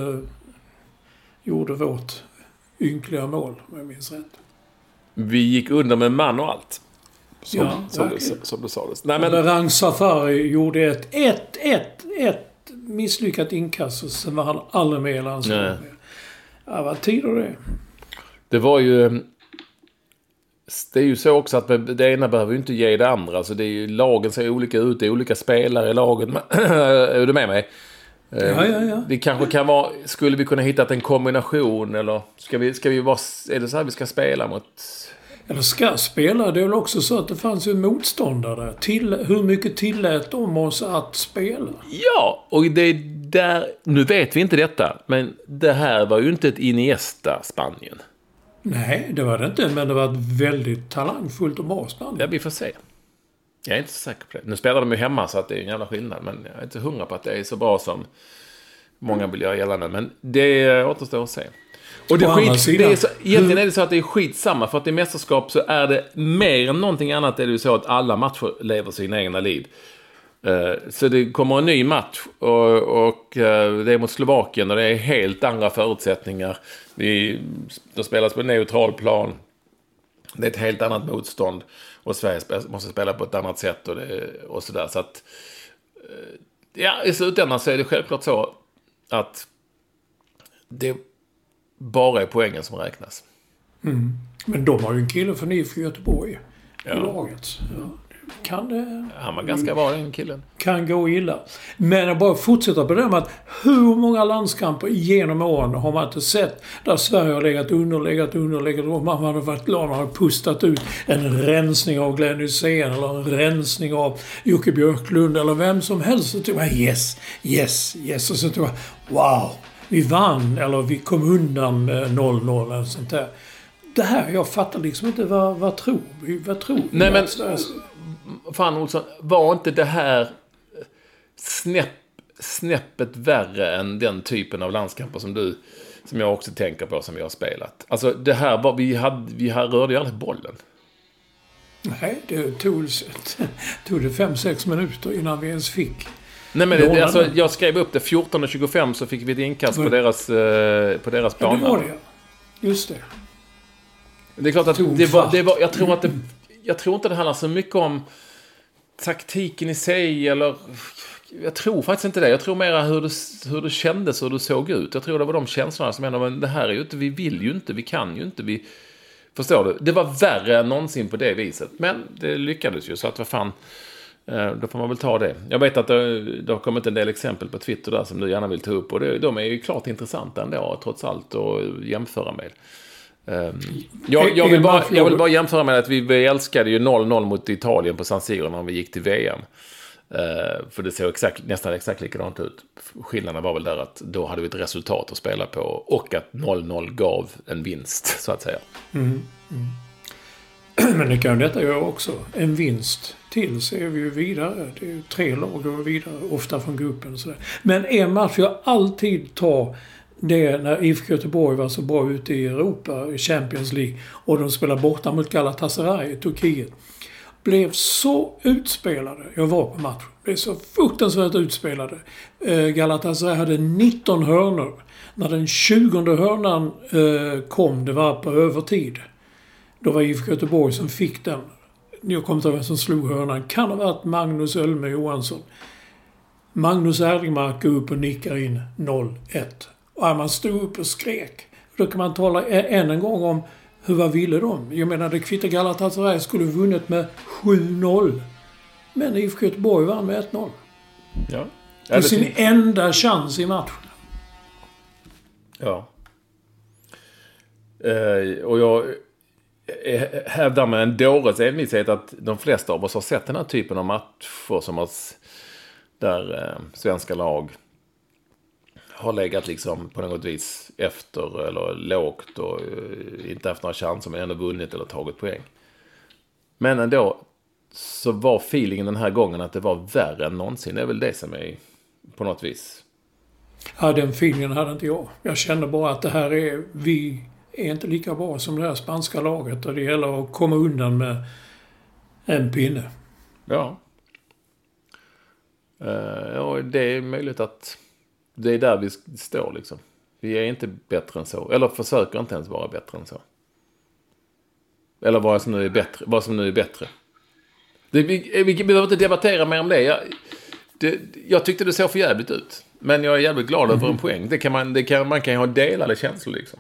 Speaker 4: gjorde vårt ynkliga mål, om jag minns rätt.
Speaker 3: Vi gick under med man och allt. Som det sades. Nej, men
Speaker 4: Rang Safari gjorde ett misslyckat inkast och sen var han aldrig med i landslaget. Ja, vad tid och det.
Speaker 3: Det var ju... Det är ju så också att det ena behöver ju inte ge det andra. Alltså det är ju, lagen ser olika ut, det är olika spelare i lagen. Är du med mig?
Speaker 4: Ja.
Speaker 3: Det kanske kan vara... Skulle vi kunna hitta en kombination? Eller ska vi vara... Är det så här vi ska spela mot...
Speaker 4: Eller ska spela? Det är väl också så att det fanns ju motståndare. Hur mycket tillät de oss att spela?
Speaker 3: Ja, och det är där... Nu vet vi inte detta. Men det här var ju inte ett Iniesta-Spanien.
Speaker 4: Nej, det var det inte. Men det var ett väldigt talangfullt och bra Spanien.
Speaker 3: Ja, vi får se. Jag är inte så säker på det. Nu spelar de ju hemma så att det är en jävla skillnad. Men jag är inte 100 på att det är så bra som många vill göra gällande. Men det återstår att se. Och egentligen är det så att det är skitsamma. För att i mästerskap så är det mer än någonting annat. Är det ju så att alla matcher lever sina egna liv. Så det kommer en ny match. Och det är mot Slovakien. Och det är helt andra förutsättningar. Det spelas på en neutral plan. Det är ett helt annat motstånd. Och Sverige måste spela på ett annat sätt. Och sådär. Så att... Ja, i slutändan så är det självklart så att det bara är poängen som räknas.
Speaker 4: Men de har ju en kille för IFK Göteborg i laget. Ja.
Speaker 3: Han var ganska bra, den killen.
Speaker 4: Kan gå illa. Men jag bara fortsätter på det med att hur många landskamper genom åren har man inte sett där Sverige har legat under och man hade varit glad och hade pustat ut en rensning av Glenn Hysén eller en rensning av Jocke Björklund eller vem som helst. Så tog man yes. Och så tog man wow, vi vann eller vi kom undan med 0-0 eller sånt där. Det här, jag fattar liksom inte vad tror vi?
Speaker 3: Nej, men fan Olsson, var inte det här snäppet värre än den typen av landskamper som jag också tänker på, som vi har spelat? Alltså det här var, vi rörde ju aldrig bollen.
Speaker 4: Nej, det tog det 5-6 minuter innan vi ens fick.
Speaker 3: Nej, men alltså, jag skrev upp det 14:25 så fick vi ett inkast på deras planer.
Speaker 4: Ja, det var det. Just det.
Speaker 3: Det är klart att jag tror inte det handlar så mycket om taktiken i sig, eller jag tror faktiskt inte det. Jag tror mer hur det kändes och hur det såg ut. Jag tror det var de känslorna som ändå, men det här är ju inte, vi vill ju inte, vi kan ju inte, förstår du? Det var värre än någonsin på det viset, men det lyckades ju, så att vad fan, Då får man väl ta det. Jag vet att det har kommit en del exempel på Twitter där som du gärna vill ta upp. Och de är ju klart intressanta ändå, trots allt, att jämföra med. Jag vill bara jämföra med att vi älskade ju 0-0 mot Italien på San Siro när vi gick till VM. För det såg nästan exakt likadant ut. Skillnaden var väl där att då hade vi ett resultat att spela på och att 0-0 gav en vinst, så att säga.
Speaker 4: Men det kan detta göra också. En vinst till så är vi ju vidare. Det är ju 3 lag och vidare, ofta från gruppen och sådär. Men en match jag alltid tar, det när IFK Göteborg var så bra ute i Europa, i Champions League, och de spelade borta mot Galatasaray i Turkiet. Blev så utspelade. Jag var på matchen. Blev så fruktansvärt utspelade. Galatasaray hade 19 hörnor. När den 20:e hörnan kom, det var på övertid. Då var IFK Göteborg som fick den. Jag kommer inte ihåg vem som slog hörnan. Kan ha varit Magnus Ölme Johansson. Magnus Erlingmark går upp och nickar in 0-1. Och man stod upp och skrek. Då kan man tala än en gång om vad ville de? Jag menar, det kvittar Galatasaray skulle vunnit med 7-0. Men IFK Göteborg vann med 1-0.
Speaker 3: Ja.
Speaker 4: Det är sin enda chans i matchen.
Speaker 3: Ja. Och jag hävdar med en dåres envishet att de flesta av oss har sett den här typen av matcher som där svenska lag har legat liksom på något vis efter eller lågt och inte haft några chanser men ändå vunnit eller tagit poäng. Men ändå så var feelingen den här gången att det var värre än någonsin. Det är väl det som är på något vis.
Speaker 4: Ja, den feelingen hade inte jag. Jag kände bara att vi är inte lika bra som det här spanska laget och det gäller att komma undan med en pinne.
Speaker 3: Ja. Och det är möjligt att det är där vi står liksom. Vi är inte bättre än så. Eller försöker inte ens vara bättre än så. Eller vad som nu är bättre. Vi behöver inte debattera mer om det. Jag tyckte det såg för jävligt ut. Men jag är jävligt glad över en poäng. Man kan ju ha delade känslor liksom.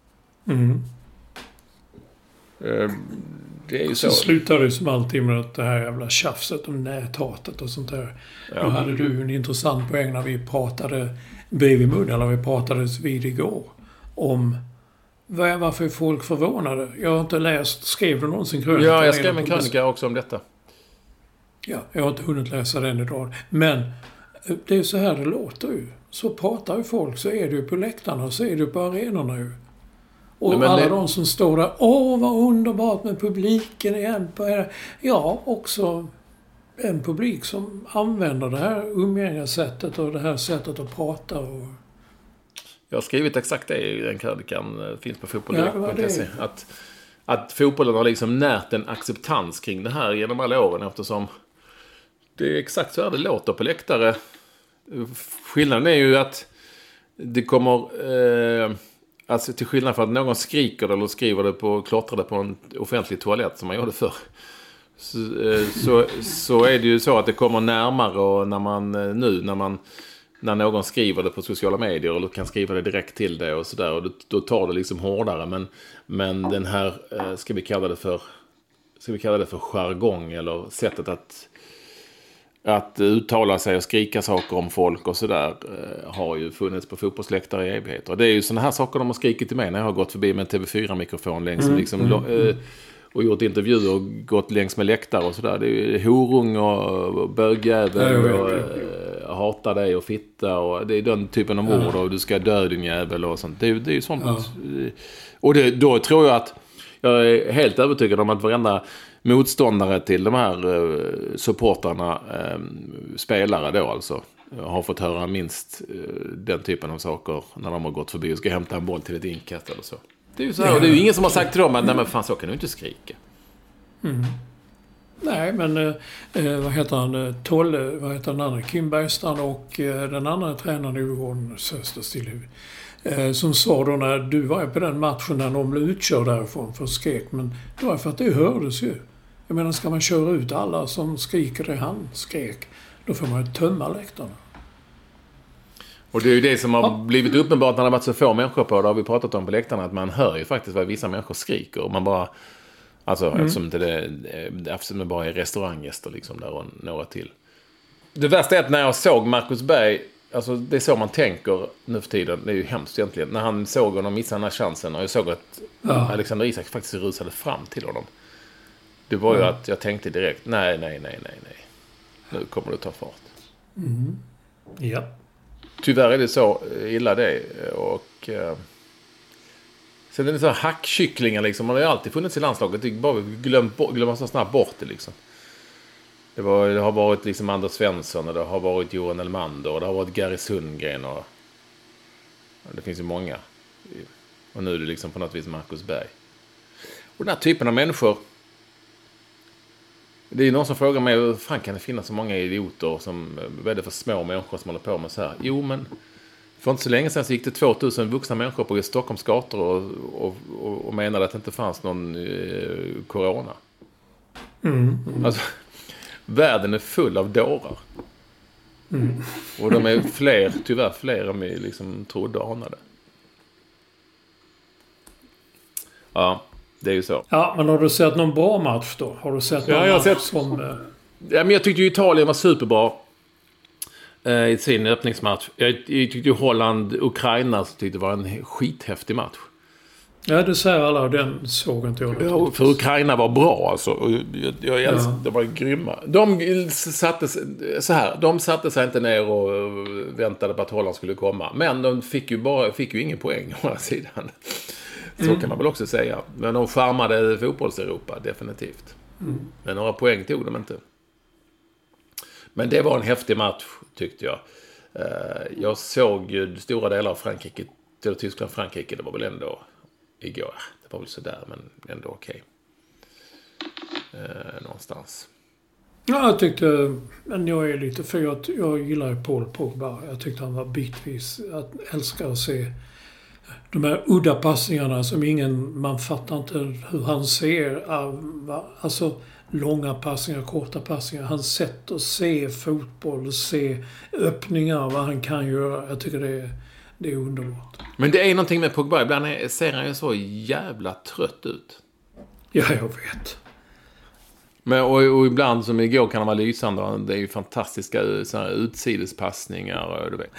Speaker 3: Det är ju så.
Speaker 4: Slutar det som alltid med det här jävla tjafset om näthatet och sånt där. Ja. Då hade du en intressant poäng när vi pratade bredvid mun, eller vi pratades vid igår om varför är folk förvånade. Jag har inte läst, skrev du någonsin krönika?
Speaker 3: Ja, jag skrev en krönika också om detta.
Speaker 4: Ja, jag har inte hunnit läsa den idag. Men det är så här det låter ju. Så pratar ju folk, så är det ju på läktarna, så är det på arenorna ju. Och nej, alla de som står där, vad underbart med publiken igen. Ja, också en publik som använder det här umgängessättet och det här sättet att prata. Och...
Speaker 3: Jag har skrivit exakt det i den krönikan, finns på fotboll.se. Att fotbollen har liksom närt en acceptans kring det här genom alla åren, eftersom det är exakt så här det låter på läktare. Skillnaden är ju att det kommer... Alltså till skillnad från att någon skriker eller skriver det klottrar det på en offentlig toalett som man gjorde förr. Så är det ju så att det kommer närmare, och när någon skriver det på sociala medier eller kan skriva det direkt till det och sådär, och då tar det liksom hårdare. Men den här ska vi kalla det för jargong, eller sättet att uttala sig och skrika saker om folk och sådär har ju funnits på fotbollsläktare i evigheter. Det är ju såna här saker de har skrikit till mig när jag har gått förbi med en TV4-mikrofon längs och gjort intervjuer och gått längs med läktare och sådär. Det är ju horung och bögjävel och hatar dig och fitta, och det är den typen av ord, och du ska dö din jävel och sånt. Det är ju sånt. Ja. Och då tror jag att jag är helt övertygad om att varenda motståndare till de här supportarna, spelare då alltså, har fått höra minst den typen av saker när de har gått förbi och ska hämta en boll till ett inkast eller så. Det är ju så här, och det är ju ingen som har sagt till dem att nej men fan, så kan du inte skrika. Nej, men
Speaker 4: vad heter han? Tolle, vad heter den andra? Kim Bergstrand och den andra tränaren i Djurgården, som sa då när du var på den matchen när de blev utkörd därifrån för skrek, men det var för att det hördes ju. Jag menar, ska man köra ut alla som skriker det han skrek, då får man ju tömma läktarna.
Speaker 3: Och det är ju det som har blivit uppenbart när det har varit så få människor på, det har vi pratat om på läktarna, att man hör ju faktiskt vad vissa människor skriker, och man bara, Alltså eftersom det bara är restauranggäster liksom där och några till. Det värsta är att när jag såg Marcus Berg, alltså det är så man tänker nu för tiden, det är ju hemskt egentligen. När han såg honom missa den här chansen och jag såg att Alexander Isak faktiskt rusade fram till honom. Det var ju att jag tänkte direkt, nej. Nu kommer det ta fart.
Speaker 4: Mm. Ja.
Speaker 3: Tyvärr är det så illa det. Och sen är det så här hackkycklingar liksom. Man har ju alltid funnits i landslaget. Det är bara glömma så snabbt bort det liksom. Det har varit liksom Anders Svensson och det har varit Johan Elmander och det har varit Gary Sundgren och det finns ju många. Och nu är det liksom på något vis Marcus Berg. Och den här typen av människor, det är någon som frågar mig, hur fan kan det finnas så många idioter som är för små människor som håller på med så här? Jo, men för inte så länge sedan så gick det 2000 vuxna människor på Stockholms gator och menade att det inte fanns någon corona. Alltså, världen är full av dårar. Och de är tyvärr fler än vi liksom trodde och anade. Ja, det är ju så.
Speaker 4: Ja, men har du sett någon bra match då? Har du sett någon match som...
Speaker 3: Ja, men jag tyckte ju Italien var superbra i sin öppningsmatch. Jag tyckte ju Holland-Ukraina tyckte det var en skithäftig match.
Speaker 4: Ja, det säger alla, den såg inte jag.
Speaker 3: Ja, för Ukraina var bra alltså. Jag älskade, de var grymma. De satte sig inte ner och väntade på att Holland skulle komma. Men de fick ju ingen poäng å andra sidan. Så kan man väl också säga. Men de charmade fotbolls-Europa, definitivt. Men några poäng tog de inte. Men det var en häftig match, tyckte jag. Jag såg ju stora delar av Frankrike, till Tyskland-Frankrike, det var väl ändå igår. Det var väl sådär, men ändå okej. Någonstans.
Speaker 4: Ja, jag tyckte... Men jag är lite... För jag gillar ju Paul Pogba. Jag tyckte han var bitvis... Jag älskar att se de här udda passningarna som man fattar inte hur han ser. Alltså långa passningar, korta passningar. Hans sätt att se fotboll, se öppningar, vad han kan göra. Jag tycker det är underbart.
Speaker 3: Men det är någonting med Pogba. Ibland ser han ju så jävla trött ut.
Speaker 4: Ja, jag vet.
Speaker 3: Men, och ibland som igår kan han vara lysande. Det är ju fantastiska utsidespassningar. Du vet.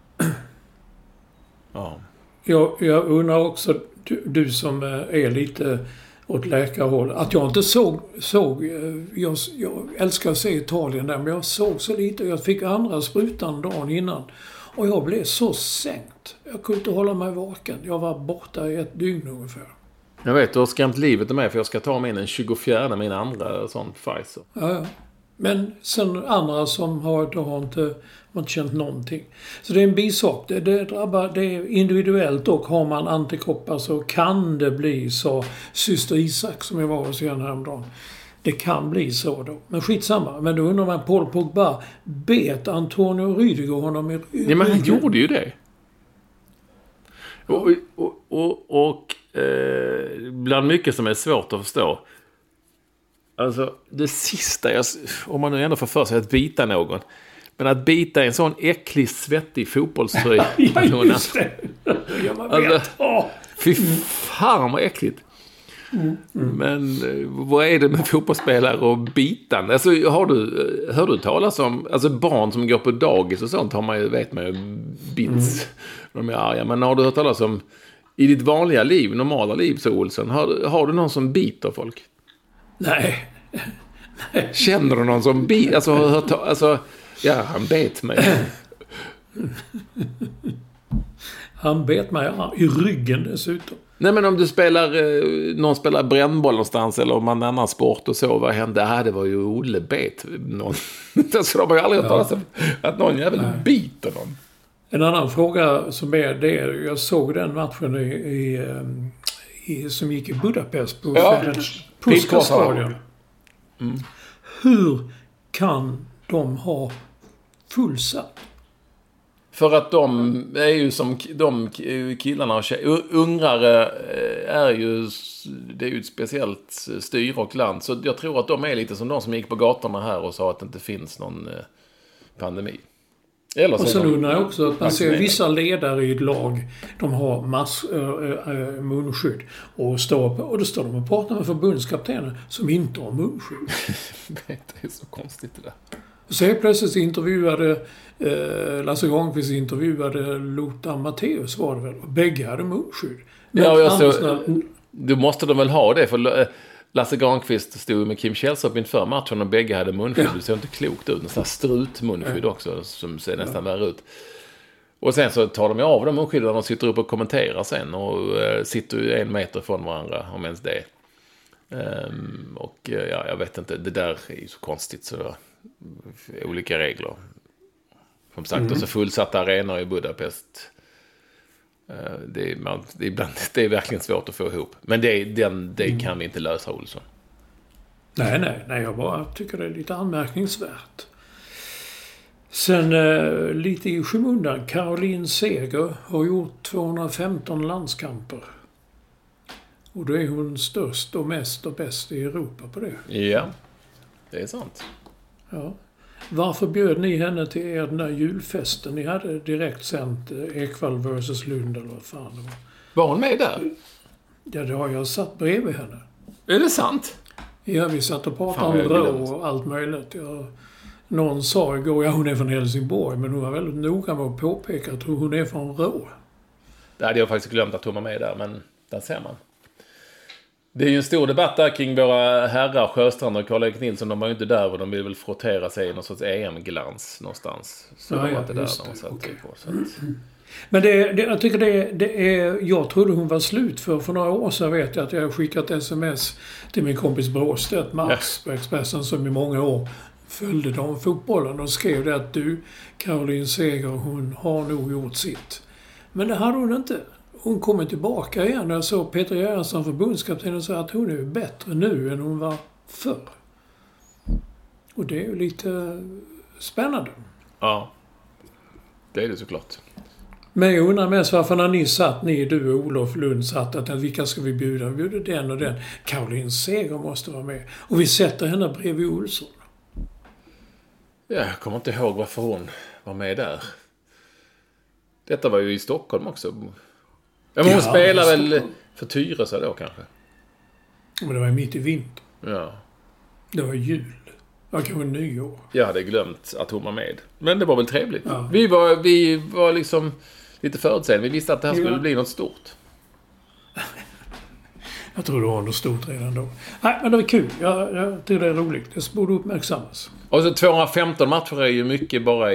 Speaker 3: Ja.
Speaker 4: Jag undrar också, du som är lite åt läkarhåll, att jag inte såg jag älskar att se Italien där, men jag såg så lite. Jag fick andra sprutan dagen innan och jag blev så sänkt. Jag kunde inte hålla mig vaken. Jag var borta i ett dygn ungefär.
Speaker 3: Jag vet, du har skrämt livet av mig för jag ska ta mig in den 24, min andra sån Pfizer.
Speaker 4: Ja. Men sen andra som har inte känt någonting. Så det är en bisak. Det drabbar det individuellt, och har man antikroppar så kan det bli så. Syster Isak som jag var hos igen häromdagen. Det kan bli så då. Men skitsamma. Men då undrar man, Paul Pogba bet Antonio Rüdiger honom i ryggen.
Speaker 3: Ja, men han gjorde ju det. Och bland mycket som är svårt att förstå. Alltså, det sista, om man nu ändå får för sig att bita någon. Men att bita en sån äcklig, svettig fotbollströja.
Speaker 4: Ja, just det. Ja, man vet.
Speaker 3: Alltså, fy fan vad äckligt. Men vad är det med fotbollsspelare och bitande? Alltså, hör du talas om alltså barn som går på dagis och sånt, vet man ju bits. De är arga. Men har du hört talas om i ditt vanliga liv, normala liv, så Olsson, har du någon som biter folk?
Speaker 4: Nej.
Speaker 3: Känner du någon som biter? Ja, han bet mig.
Speaker 4: Han bet mig i ryggen dessutom.
Speaker 3: Nej, men om någon spelar brännboll någonstans eller om man annan sport och så, vad hände? Det var ju Olle bet någon. Så de har ju aldrig hört talas om att någon jävel biter någon.
Speaker 4: En annan fråga som är det, jag såg den matchen som gick i Budapest på Puskas-stadion. Hur kan de ha fullsatt?
Speaker 3: För att de är ju som de killarna och ungrare är ju, det är ju ett speciellt styre och land. Så jag tror att de är lite som de som gick på gatorna här och sa att det inte finns någon pandemi. Eller så
Speaker 4: och sen
Speaker 3: de
Speaker 4: undrar jag också att man ser
Speaker 3: vaccinerade.
Speaker 4: vissa ledare i ett lag, de har munskydd och då står de och pratar med förbundskaptenen som inte har munskydd.
Speaker 3: Det är så konstigt det där.
Speaker 4: Så helt plötsligt intervjuade Lasse Granqvist intervjuade Lothar Matthäus var det väl, och bägge hade munskydd. Men
Speaker 3: då måste de väl ha det, för Lasse Granqvist stod med Kim Källström inför matchen och bägge hade munskydd.
Speaker 4: Ja.
Speaker 3: Det ser inte klokt ut. En sån här strutmunskydd också som ser nästan värre ut. Och sen så tar de ju av de munskydden när de sitter upp och kommenterar sen och sitter ju 1 meter från varandra, om ens det. Jag vet inte, det där är ju så konstigt så olika regler. Som sagt, och så fullsatta arenor i Budapest. Det är verkligen svårt att få ihop. Men det kan vi inte lösa, Olsson.
Speaker 4: Nej, jag bara tycker det är lite anmärkningsvärt. Sen lite i skymundan, Caroline Seger har gjort 215 landskamper. Och då är hon störst och mest och bäst i Europa på det.
Speaker 3: Ja, det är sant.
Speaker 4: Ja. Varför bjöd ni henne till er den där julfesten? Ni hade direkt sänt Ekvall vs Lund eller vad fan det
Speaker 3: Var hon med där?
Speaker 4: Ja, det har jag satt bredvid henne.
Speaker 3: Är det sant?
Speaker 4: Ja, vi satt och pratade
Speaker 3: Fan,
Speaker 4: om Rå och allt möjligt. Någon sa igår, hon är från Helsingborg, men hon var väldigt noga med att påpeka att hon är från Rå.
Speaker 3: Det hade jag faktiskt glömt att hon var med där, men där ser man. Det är ju en stor debatt där kring våra herrar Sjöstrand och Karl-Erik Nilsson. De var ju inte där och de vill väl frottera sig i någon sorts EM-glans någonstans. Så
Speaker 4: Ja,
Speaker 3: de var inte där
Speaker 4: just
Speaker 3: när de
Speaker 4: det.
Speaker 3: satt
Speaker 4: Okej.
Speaker 3: på. Så att...
Speaker 4: Men jag tycker det är... Jag trodde hon var slut för några år sedan vet jag att jag har skickat sms till min kompis Bråstedt, Mats, på Expressen, som i många år följde damfotbollen och skrev det att Caroline Seger, hon har nog gjort sitt. Men det hade hon inte. Hon kommer tillbaka igen. Jag såg Peter Gerhardsson, förbundskapten, och sa att hon är bättre nu än hon var förr. Och det är ju lite spännande.
Speaker 3: Ja, det är det såklart.
Speaker 4: Men jag undrar mest varför när du och Olof Lund satt att vilka ska vi bjuda? Vi bjuder den och den. Caroline Seger måste vara med. Och vi sätter henne bredvid Olsson.
Speaker 3: Ja, jag kommer inte ihåg varför hon var med där. Detta var ju i Stockholm också. Ja, men hon spelar väl för Tyresö då kanske.
Speaker 4: Men det var mitt i vinter.
Speaker 3: Ja.
Speaker 4: Det var jul. Det var kanske nyår.
Speaker 3: Jag hade glömt att hon var med. Men det var väl trevligt.
Speaker 4: Ja.
Speaker 3: Vi var liksom lite förutseende. Vi visste att det här skulle bli något stort.
Speaker 4: Jag tror det var något stort redan då. Nej, men det var kul. Jag tycker det är roligt. Det borde uppmärksammas.
Speaker 3: Och så 215 matcher är ju mycket bara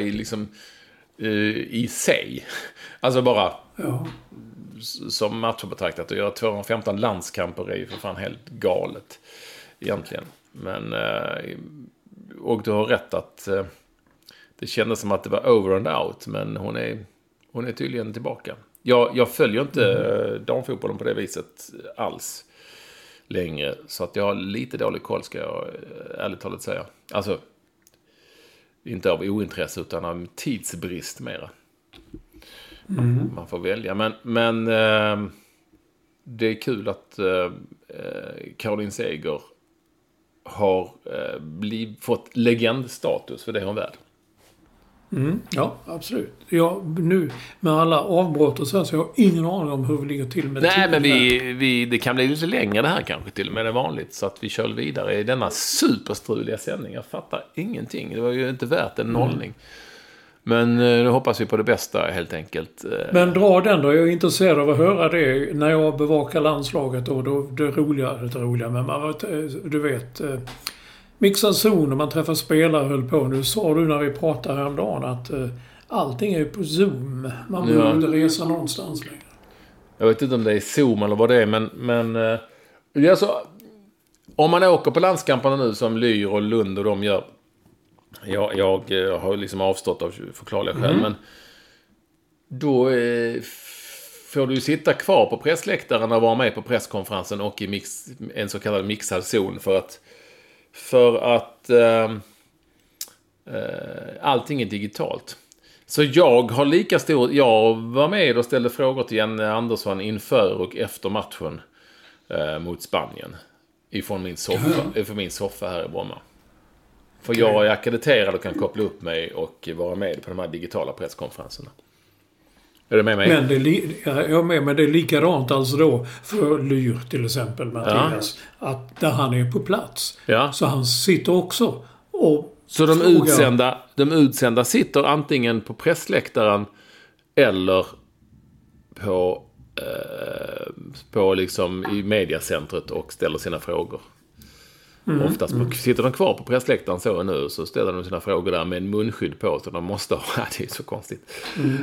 Speaker 3: i sig. Alltså bara som matcher betraktat. Att göra 215 landskamper är ju för fan helt galet egentligen. Men och du har rätt att det kändes som att det var over and out. Men hon är tydligen tillbaka. Jag följer inte damfotbollen på det viset alls längre. Så att jag har lite dålig koll, ska jag ärligt talat säga. Alltså, inte av ointresse utan av tidsbrist mera. Man får välja. Men det är kul att Caroline Seger har fått legendstatus, för det är hon värd.
Speaker 4: Ja, absolut. Nu med alla avbrott och så har jag ingen aning om hur vi ligger till med
Speaker 3: Nej, men
Speaker 4: tiden.
Speaker 3: det kan bli lite längre det här kanske till och med det vanligt. Så att vi kör vidare i denna superstruliga sändning. Jag fattar ingenting. Det var ju inte värt en nollning. Men nu hoppas vi på det bästa helt enkelt.
Speaker 4: Men dra den då. Jag är intresserad av att höra det när jag bevakar landslaget. Och då, det roliga. Men du vet... Mixad zon och man träffar spelare höll på. Nu sa du när vi pratade häromdagen att allting är på Zoom. Man behöver inte resa någonstans längre.
Speaker 3: Jag vet inte om det är Zoom eller vad det är. Men alltså, om man åker på landskamperna nu som Lyr och Lund och de gör. Jag har liksom avstått av förklarliga skäl. Men då får du sitta kvar på pressläktaren och vara med på presskonferensen och i en så kallad mixad zon för att allting är digitalt. Så jag har jag var med och ställde frågor till Janne Andersson inför och efter matchen mot Spanien ifrån min soffa här i Bromma. För jag är akkrediterad och kan koppla upp mig och vara med på de här digitala presskonferenserna. Är du med mig?
Speaker 4: Men det är likadant alltså då för Lyr till exempel, Mattias. Att där han är på plats.
Speaker 3: Ja.
Speaker 4: Så han sitter också och
Speaker 3: så de utsända sitter antingen på pressläktaren eller på liksom i mediacentret och ställer sina frågor. Oftast sitter de kvar på pressläktaren så nu, så ställer de sina frågor där med en munskydd på, så de måste ha det. Är så konstigt.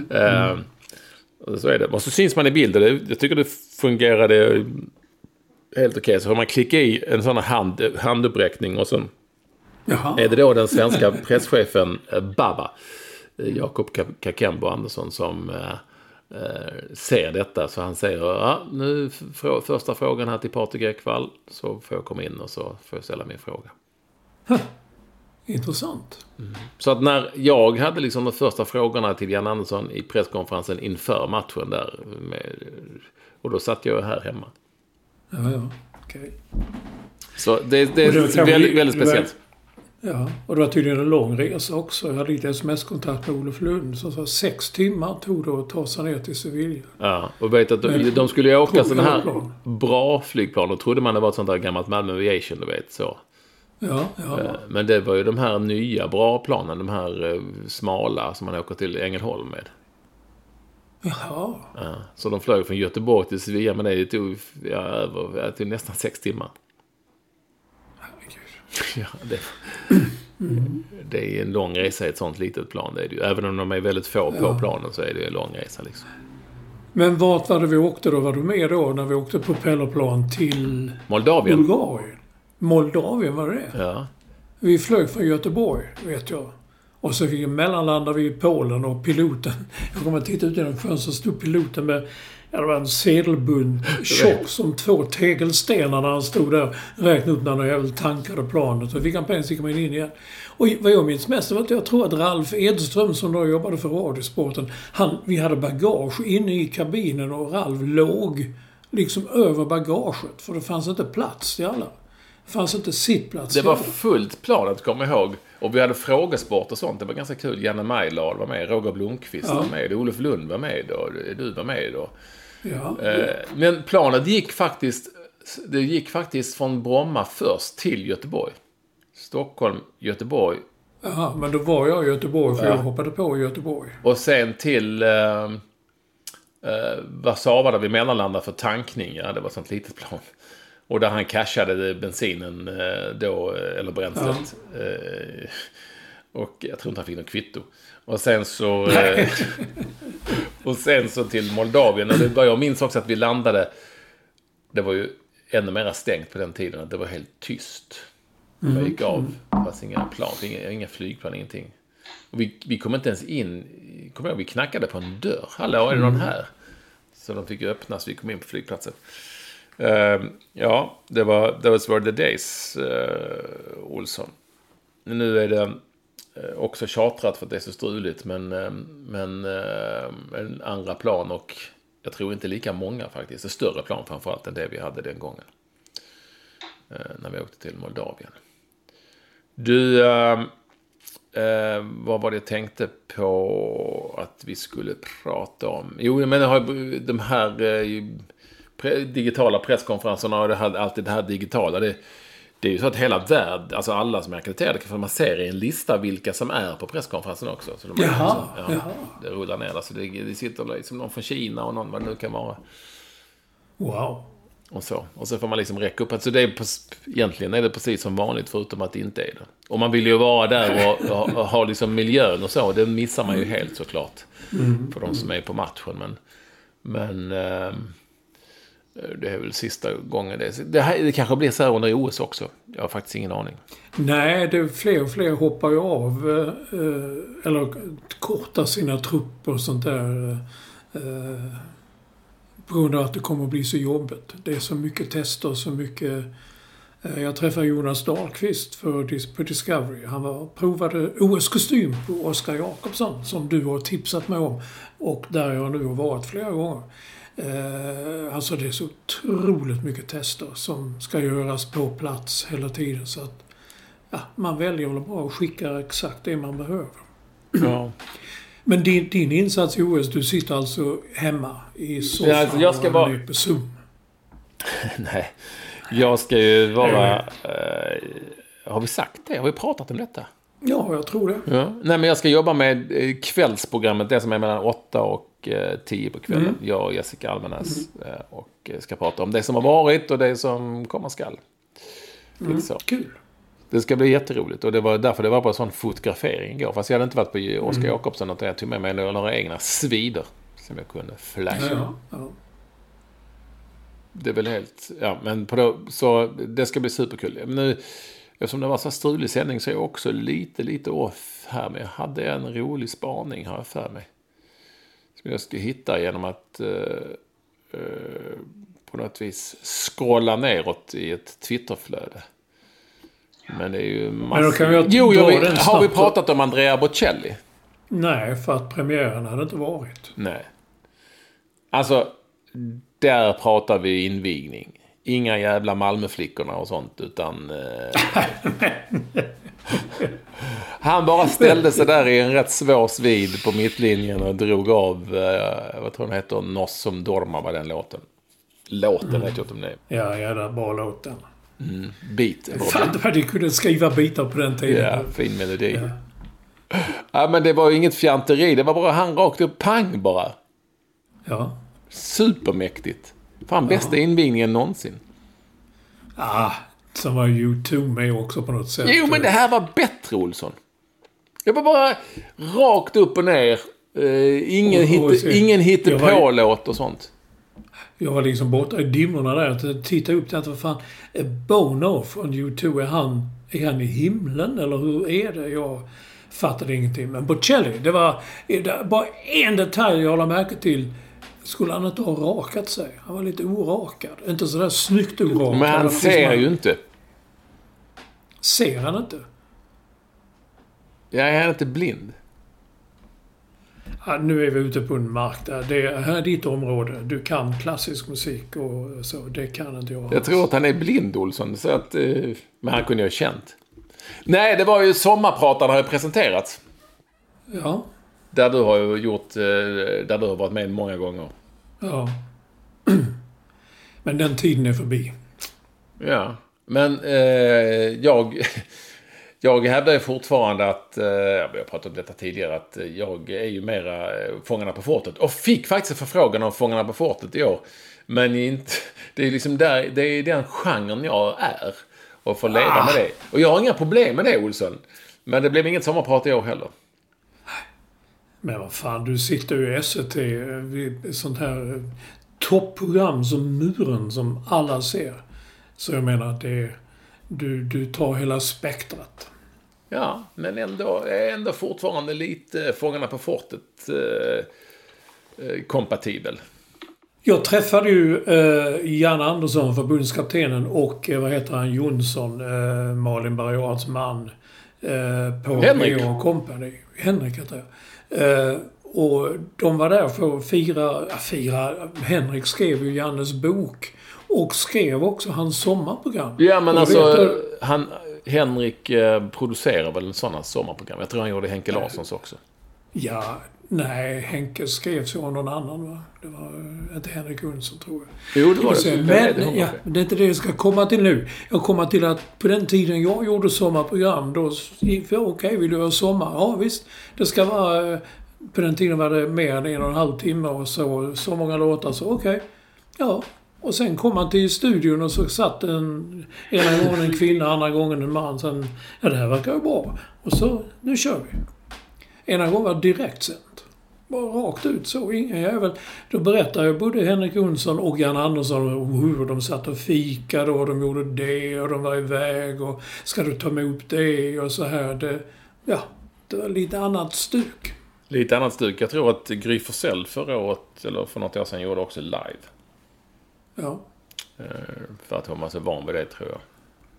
Speaker 3: Så är det. Och så syns man i bilden. Jag tycker det fungerade helt okej. Så får man klicka i en sån här handuppräckning och så är det då den svenska presschefen Baba, Jakob Kakembo Andersson, som ser detta. Så han säger, nu första frågan här till Patrik Ekwall, så får jag komma in och så får jag ställa min fråga.
Speaker 4: Intressant.
Speaker 3: Så att när jag hade liksom de första frågorna till Jan Andersson i presskonferensen inför matchen där, och då satt jag här hemma.
Speaker 4: Ja, okej.
Speaker 3: Så det är väldigt speciellt.
Speaker 4: Ja, och det var tydligen en lång resa också. Jag hade lite sms-kontakt med Olof Lund som sa 6 timmar tog det att ta sig ner till Sevilla.
Speaker 3: Ja, och vet att de skulle ju åka sådana här bra flygplan, och trodde man det var ett sånt där gammalt Malmö Aviation, du vet, så.
Speaker 4: Ja.
Speaker 3: Men det var ju de här nya bra planen, de här smala som man åker till Ängelholm med.
Speaker 4: Jaha.
Speaker 3: Ja, så de flög från Göteborg till Sevilla, men det tog till nästan 6 timmar. Ja, det är en lång resa i ett sånt litet plan. Det är det ju. Även om de är väldigt få på planen, så är det en lång resa liksom.
Speaker 4: Men vart var det vi åkte då? Var du med då när vi åkte propellerplan till
Speaker 3: Moldavien?
Speaker 4: Moldavien var det?
Speaker 3: Ja.
Speaker 4: Vi flög från Göteborg, vet jag. Och så mellanlandade vi i Polen, och piloten, jag kommer att titta ut genom fönstret, så stod piloten med, det var en sedelbunt tjock som 2 tegelstenar när han stod där, räknade upp när han jävla tankade planet. Så fick han pengar, så gick man in igen. Och vad jag minns mest var att jag tror att Ralf Edström, som då jobbade för Radiosporten, vi hade bagage inne i kabinen, och Ralf låg liksom över bagaget, för det fanns inte plats till alla. Det fanns inte sittplats.
Speaker 3: Det var fullt planet, kommer jag ihåg. Och vi hade frågesport och sånt. Det var ganska kul. Janne Majlard var med. Roger Blomqvist var med. Olof Lund var med. Och du var med då.
Speaker 4: Ja.
Speaker 3: Men planet gick faktiskt från Bromma först till Göteborg. Stockholm, Göteborg.
Speaker 4: Jaha, men då var jag i Göteborg, för jag hoppade på i Göteborg.
Speaker 3: Och sen till Warszawa, där vi mellanlandade för tankning. Ja, det var ett sånt litet plan. Och där han cashade bensinen då, eller bränslet. Ja. Och jag tror inte han fick någon kvitto. Och sen så till Moldavien. Och jag minns också att vi landade. Det var ju ännu mer stängt på den tiden. Att det var helt tyst. Det gick av. Det fanns inga plan, inga flygplan, ingenting. Och vi kom inte ens in. Vi knackade på en dörr. Hallå, är det någon här? Så de fick öppna, så vi kom in på flygplatsen. Ja, those were the days, Olsson. Nu är det också chartrat för att det är så struligt, men en andra plan, och jag tror inte lika många faktiskt. Ett större plan framförallt än det vi hade den gången. När vi åkte till Moldavien. Du, vad var det jag tänkte på att vi skulle prata om? Jo, men de här digitala presskonferenserna, och det här, alltid det här digitala, det är ju så att hela världen, alltså alla som är akkrediterade, kan man se i en lista vilka som är på presskonferensen också. Så de
Speaker 4: jaha.
Speaker 3: Det rullar ner, alltså det sitter liksom någon från Kina och någon vad det nu kan vara.
Speaker 4: Wow.
Speaker 3: Och så får man liksom räcka upp. Alltså egentligen är det precis som vanligt, förutom att det inte är det. Och man vill ju vara där och ha liksom miljön och så. Det missar man ju helt såklart. För de som är på matchen. Men det är väl sista gången det kanske blir så här under OS också. Jag har faktiskt ingen aning.
Speaker 4: Nej, det är fler och fler hoppar ju av eller kortar sina trupper och sånt där på grund av att det kommer att bli så jobbigt. Det är så mycket tester, så mycket. Jag träffade Jonas Dahlqvist på Discovery. Han provade OS-kostym på Oskar Jakobsson, som du har tipsat mig om, och där jag nu har varit flera gånger. Alltså det är så otroligt mycket tester som ska göras på plats hela tiden, så att man väljer väl bara och skickar exakt det man behöver.
Speaker 3: Ja.
Speaker 4: Men din insats i OS, du sitter alltså hemma i soffan
Speaker 3: alltså jag ska
Speaker 4: och löper Zoom?
Speaker 3: Nej, jag ska ju vara... har vi sagt det? Har vi pratat om detta?
Speaker 4: Ja, jag tror det.
Speaker 3: Ja. Nej, men jag ska jobba med kvällsprogrammet, det som är mellan 8 och 10 på kvällen. Jag och Jessica Almenäs och ska prata om det som har varit och det som komma skall. Så.
Speaker 4: Kul.
Speaker 3: Det ska bli jätteroligt och det var därför det var på en sån fotografering igår. Fast jag hade inte varit på Oskar Jakobsson utan jag tog med mig några egna svider som jag kunde flasha.
Speaker 4: Ja.
Speaker 3: Det är väl helt... Ja, men så det ska bli superkul. Men nu, eftersom det var så strulig sändning så är jag också lite off här. Men jag hade en rolig spaning här för mig. Som jag ska hitta genom att på något vis scrolla neråt i ett Twitterflöde. Men det är ju har vi pratat om Andrea Bocelli?
Speaker 4: Nej, för att premiären hade inte varit.
Speaker 3: Nej. Alltså, där pratar vi invigning. Inga jävla Malmöflickorna och sånt, utan... Han bara ställde sig där i en rätt svår svid på mittlinjen och drog av, vad tror han heter, Nos som dormar med den låten. Låten vet jag inte om det är.
Speaker 4: Ja, jävla bra låten.
Speaker 3: Beat.
Speaker 4: Fan, du kunde skriva bitar på den tiden.
Speaker 3: Ja, fin melodi. Ja, men det var ju inget fjanteri. Det var bara han rakt upp, pang bara.
Speaker 4: Ja.
Speaker 3: Supermäktigt. Fan, bästa invigningen någonsin.
Speaker 4: Som var U2 med också på något sätt.
Speaker 3: Jo, men det här var bättre, Olsson. Det var bara rakt upp och ner. Ingen hittepå-låt och sånt.
Speaker 4: Jag var liksom borta i dimmorna där att titta upp till att vad fan, Bono från U2, är han i himlen eller hur är det? Jag fattade ingenting. Men Bocelli, det var bara en detalj jag lade märke till. Skulle han inte ha rakat sig? Han var lite orakad. Inte sådär snyggt orakad.
Speaker 3: Men han ser ju inte.
Speaker 4: Ser han inte?
Speaker 3: Jag är inte blind.
Speaker 4: Ja, nu är vi ute på en mark där. Det här är ditt område. Du kan klassisk musik och så. Det kan inte jag.
Speaker 3: Jag tror att han är blind, Olsson. Så att, men han kunde ju ha känt. Nej, det var ju Sommarpratarna har presenterats.
Speaker 4: Ja.
Speaker 3: Där du har ju gjort... Där du har varit med många gånger.
Speaker 4: Ja. Men den tiden är förbi.
Speaker 3: Ja. Men jag hävdar ju fortfarande att, jag har pratat om detta tidigare, att jag är ju mera Fångarna på fortet. Och fick faktiskt en förfrågan om Fångarna på fortet i år. Men inte, det är liksom där, det är den genren jag är. Och får leva med det. Och jag har inga problem med det, Olsson. Men det blev inget sommarprat i år heller.
Speaker 4: Men vad fan, du sitter ju i SVT vid sånt här toppprogram som Muren som alla ser. Så jag menar att det är, du tar hela spektrat.
Speaker 3: Ja, men ändå fortfarande lite Fångarna på fortet kompatibel.
Speaker 4: Jag träffade ju Jan Andersson, förbundskaptenen, och vad heter han, Jonsson, Malin Bergards man på
Speaker 3: Henrik
Speaker 4: Company. Henrik heter jag. Och de var där för att fira. Henrik skrev ju Jannes bok och skrev också hans sommarprogram. Ja, men
Speaker 3: alltså Henrik producerar väl sådana sommarprogram. Jag tror han gjorde Henke Larssons också.
Speaker 4: Ja, nej, Henke skrev så av någon annan, va? Det var inte Henrik Jonsson, tror jag.
Speaker 3: Jo, det var det.
Speaker 4: Men det är inte det jag ska komma till nu. Jag kommer till att på den tiden jag gjorde sommarprogram, då gick jag, okej, vill du ha sommar? Ja, visst. Det ska vara, på den tiden var det mer än 1,5 timme och så många låtar, så okej. Ja. Och sen kom man till studion och så satt ena gången en kvinna, andra gången en man. Sen, ja, det här verkar ju bra. Och så, nu kör vi. Ena gången var direkt sänt. Bara rakt ut så, ingen jävel. Då berättade jag både Henrik Jonsson och Jan Andersson om hur de satt och fikade och de gjorde det och de var iväg och ska du ta emot det och så här. Det var lite annat stuk.
Speaker 3: Lite annat stuk. Jag tror att Gry Forssell förra året, eller för något år sedan, gjorde också live.
Speaker 4: Ja.
Speaker 3: För att hon var så van vid det, tror jag.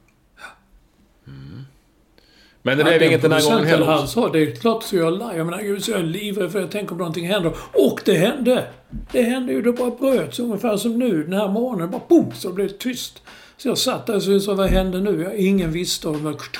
Speaker 3: Mm. Men det blev inget den här gången heller.
Speaker 4: Han sa, det är klart så jag live. Jag menar, gud, så jag är livrädd för jag tänker om någonting händer. Och det hände. Det hände ju, det bara bröt. Ungefär som nu, den här morgonen. Bara boom, så blev det tyst. Så jag satt där och så vad hände nu? Ingen visste. Och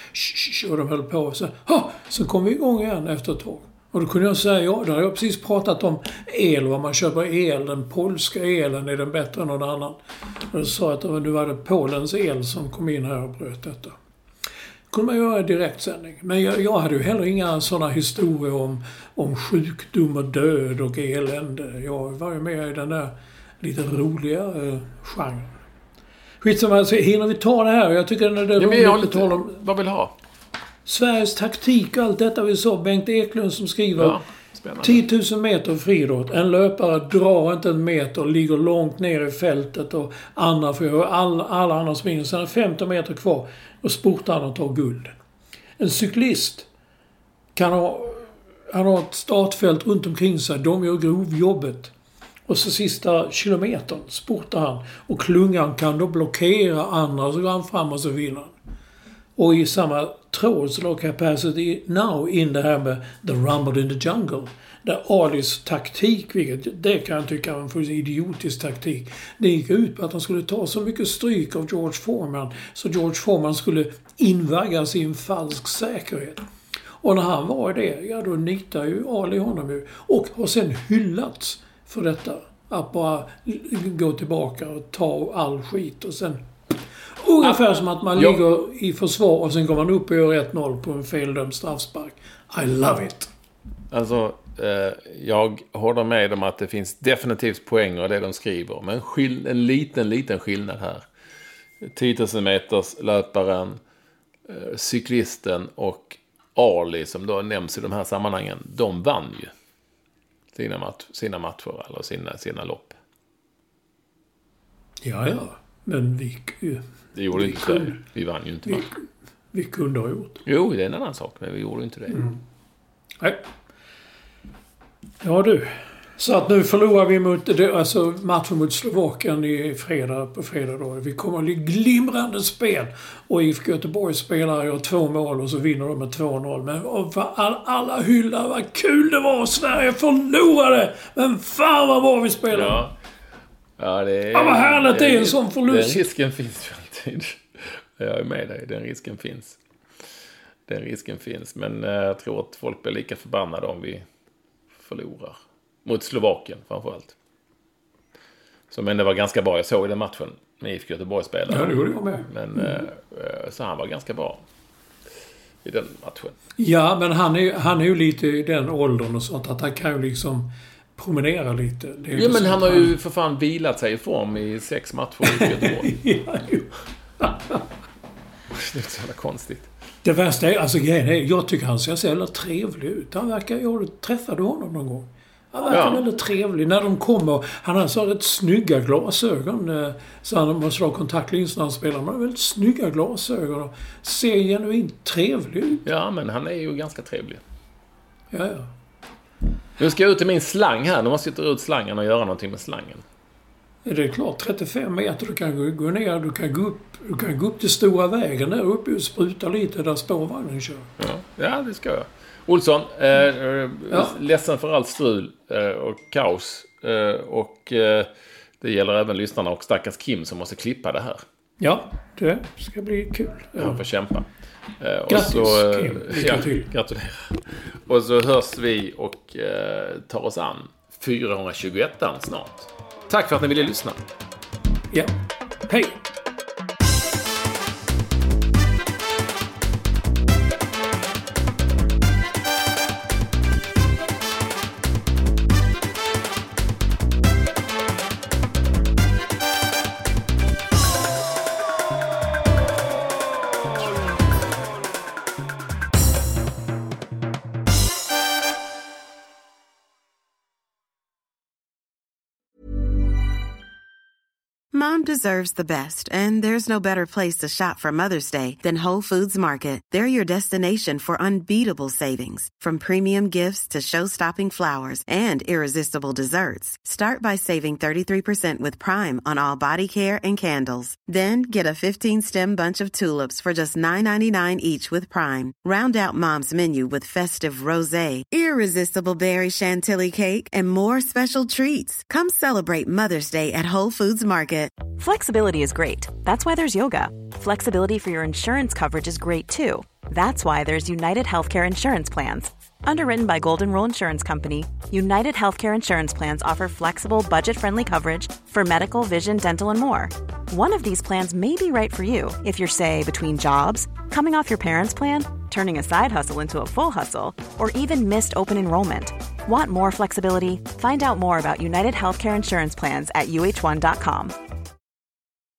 Speaker 4: och de höll på. Så kom vi igång igen efter ett tag. Och då kunde jag säga, ja, då har jag precis pratat om el, vad man köper el. Den polska elen är den bättre än någon annan. Och då sa jag att det var det Polens el som kom in här och bröt detta. Kunde man göra direktsändning. Men jag hade ju heller inga sådana historier om sjukdom och död och elände. Jag var ju med i den där lite roliga genren. Skitsamma, alltså, hinner vi ta det här? Jag tycker det är roligt att tala om...
Speaker 3: Vad vill du ha?
Speaker 4: Sveriges taktik och allt detta vi sa. Bengt Eklund som skriver...
Speaker 3: Ja,
Speaker 4: 10 000 meter friidrott. En löpare drar inte en meter, ligger långt ner i fältet och andra får göra alla andra springer. Sen är 15 meter kvar och spurtar han och tar guld. En cyklist kan ha ett startfält runt omkring sig. De gör grovjobbet. Och så sista kilometern spurtar han. Och klungan kan då blockera andra, så går han fram och så vinner han. Och i samma tråd så låg Capacity Now in det här med The Rumble in the Jungle. Där Alis taktik, vilket det kan jag tycka var en idiotisk taktik. Det gick ut på att han skulle ta så mycket stryk av George Foreman så George Foreman skulle invaggas i en falsk säkerhet. Och när han var det, ja då nitar ju Ali honom ju. Och har sen hyllats för detta. Att bara gå tillbaka och ta all skit och sen... Ungefär som att man ligger i försvar och sen går man upp och gör 1-0 på en feldömd straffspark. I love it.
Speaker 3: Alltså, jag håller med om att det finns definitivt poänger i det de skriver. Men en liten skillnad här. 10 000 meters löparen, cyklisten och Ali som då nämns i de här sammanhangen. De vann ju sina matcher eller sina lopp.
Speaker 4: Ja. Men
Speaker 3: det gjorde inte det. Vi vann ju inte.
Speaker 4: Vi kunde ha gjort.
Speaker 3: Jo, det är en annan sak. Men vi gjorde inte det.
Speaker 4: Nej. Ja du. Så att nu förlorar vi matchen mot Slovakien på fredag då. Vi kommer att bli glimrande spel. Och IFK Göteborg spelar gör 2 mål och så vinner de med 2-0. Men alla hyllar vad kul det var. Sverige förlorade. Men fan vad bra vi spelade.
Speaker 3: Ja. Ja,
Speaker 4: vad härligt det är en sån förlust.
Speaker 3: Den risken finns ju alltid. Jag är med dig, den risken finns. Men jag tror att folk blir lika förbannade om vi förlorar. Mot Slovakien framförallt. Men det var ganska bra. Jag såg i den matchen med IFK Göteborg spelare.
Speaker 4: Ja, det gjorde jag med.
Speaker 3: Men så han var ganska bra i den matchen.
Speaker 4: Ja, men han är ju lite i den åldern och sånt att han kan ju liksom... promenera lite.
Speaker 3: Ja, men han har ju för fan vilat sig i form i 6 matcher i Göteborg. Det är så jävla konstigt.
Speaker 4: Det värsta är, alltså grejen är, jag tycker han ser så jävla trevlig ut. Jag träffade honom någon gång. Han verkar väldigt trevlig. När de kommer, han har så rätt snygga glasögon. Så han måste ha kontaktlinser när han spelar. Han har väldigt snygga glasögon och ser genuint trevlig ut.
Speaker 3: Ja, men han är ju ganska trevlig.
Speaker 4: Ja.
Speaker 3: Nu ska jag ut i min slang här. Nu måste jag ta ut slangen och göra någonting med slangen.
Speaker 4: Det är klart, 35 meter. Du kan gå ner, du kan gå upp till stora vägen där uppe och spruta lite där spårvagnen kör.
Speaker 3: Ja, det ska jag. Olsson, ledsen för allt strul och kaos. Och det gäller även lyssnarna och stackars Kim som måste klippa det här.
Speaker 4: Ja, det ska bli kul.
Speaker 3: Han får kämpa.
Speaker 4: Grattis,
Speaker 3: och så,
Speaker 4: Kim. Lycka till.
Speaker 3: Gratulerar. Och så hörs vi och tar oss an 421 snart. Tack för att ni ville lyssna.
Speaker 4: Ja, hej!
Speaker 7: Mom deserves the best, and there's no better place to shop for Mother's Day than Whole Foods Market. They're your destination for unbeatable savings, from premium gifts to show-stopping flowers and irresistible desserts. Start by saving 33% with Prime on all body care and candles. Then get a 15-stem bunch of tulips for just $9.99 each with Prime. Round out Mom's menu with festive rosé, irresistible berry chantilly cake, and more special treats. Come celebrate Mother's Day at Whole Foods Market.
Speaker 8: Flexibility is great. That's why there's yoga. Flexibility for your insurance coverage is great too. That's why there's United Healthcare Insurance Plans. Underwritten by Golden Rule Insurance Company, United Healthcare Insurance Plans offer flexible, budget-friendly coverage for medical, vision, dental, and more. One of these plans may be right for you if you're, say, between jobs, coming off your parents' plan, turning a side hustle into a full hustle, or even missed open enrollment. Want more flexibility? Find out more about United Healthcare Insurance Plans at uh1.com.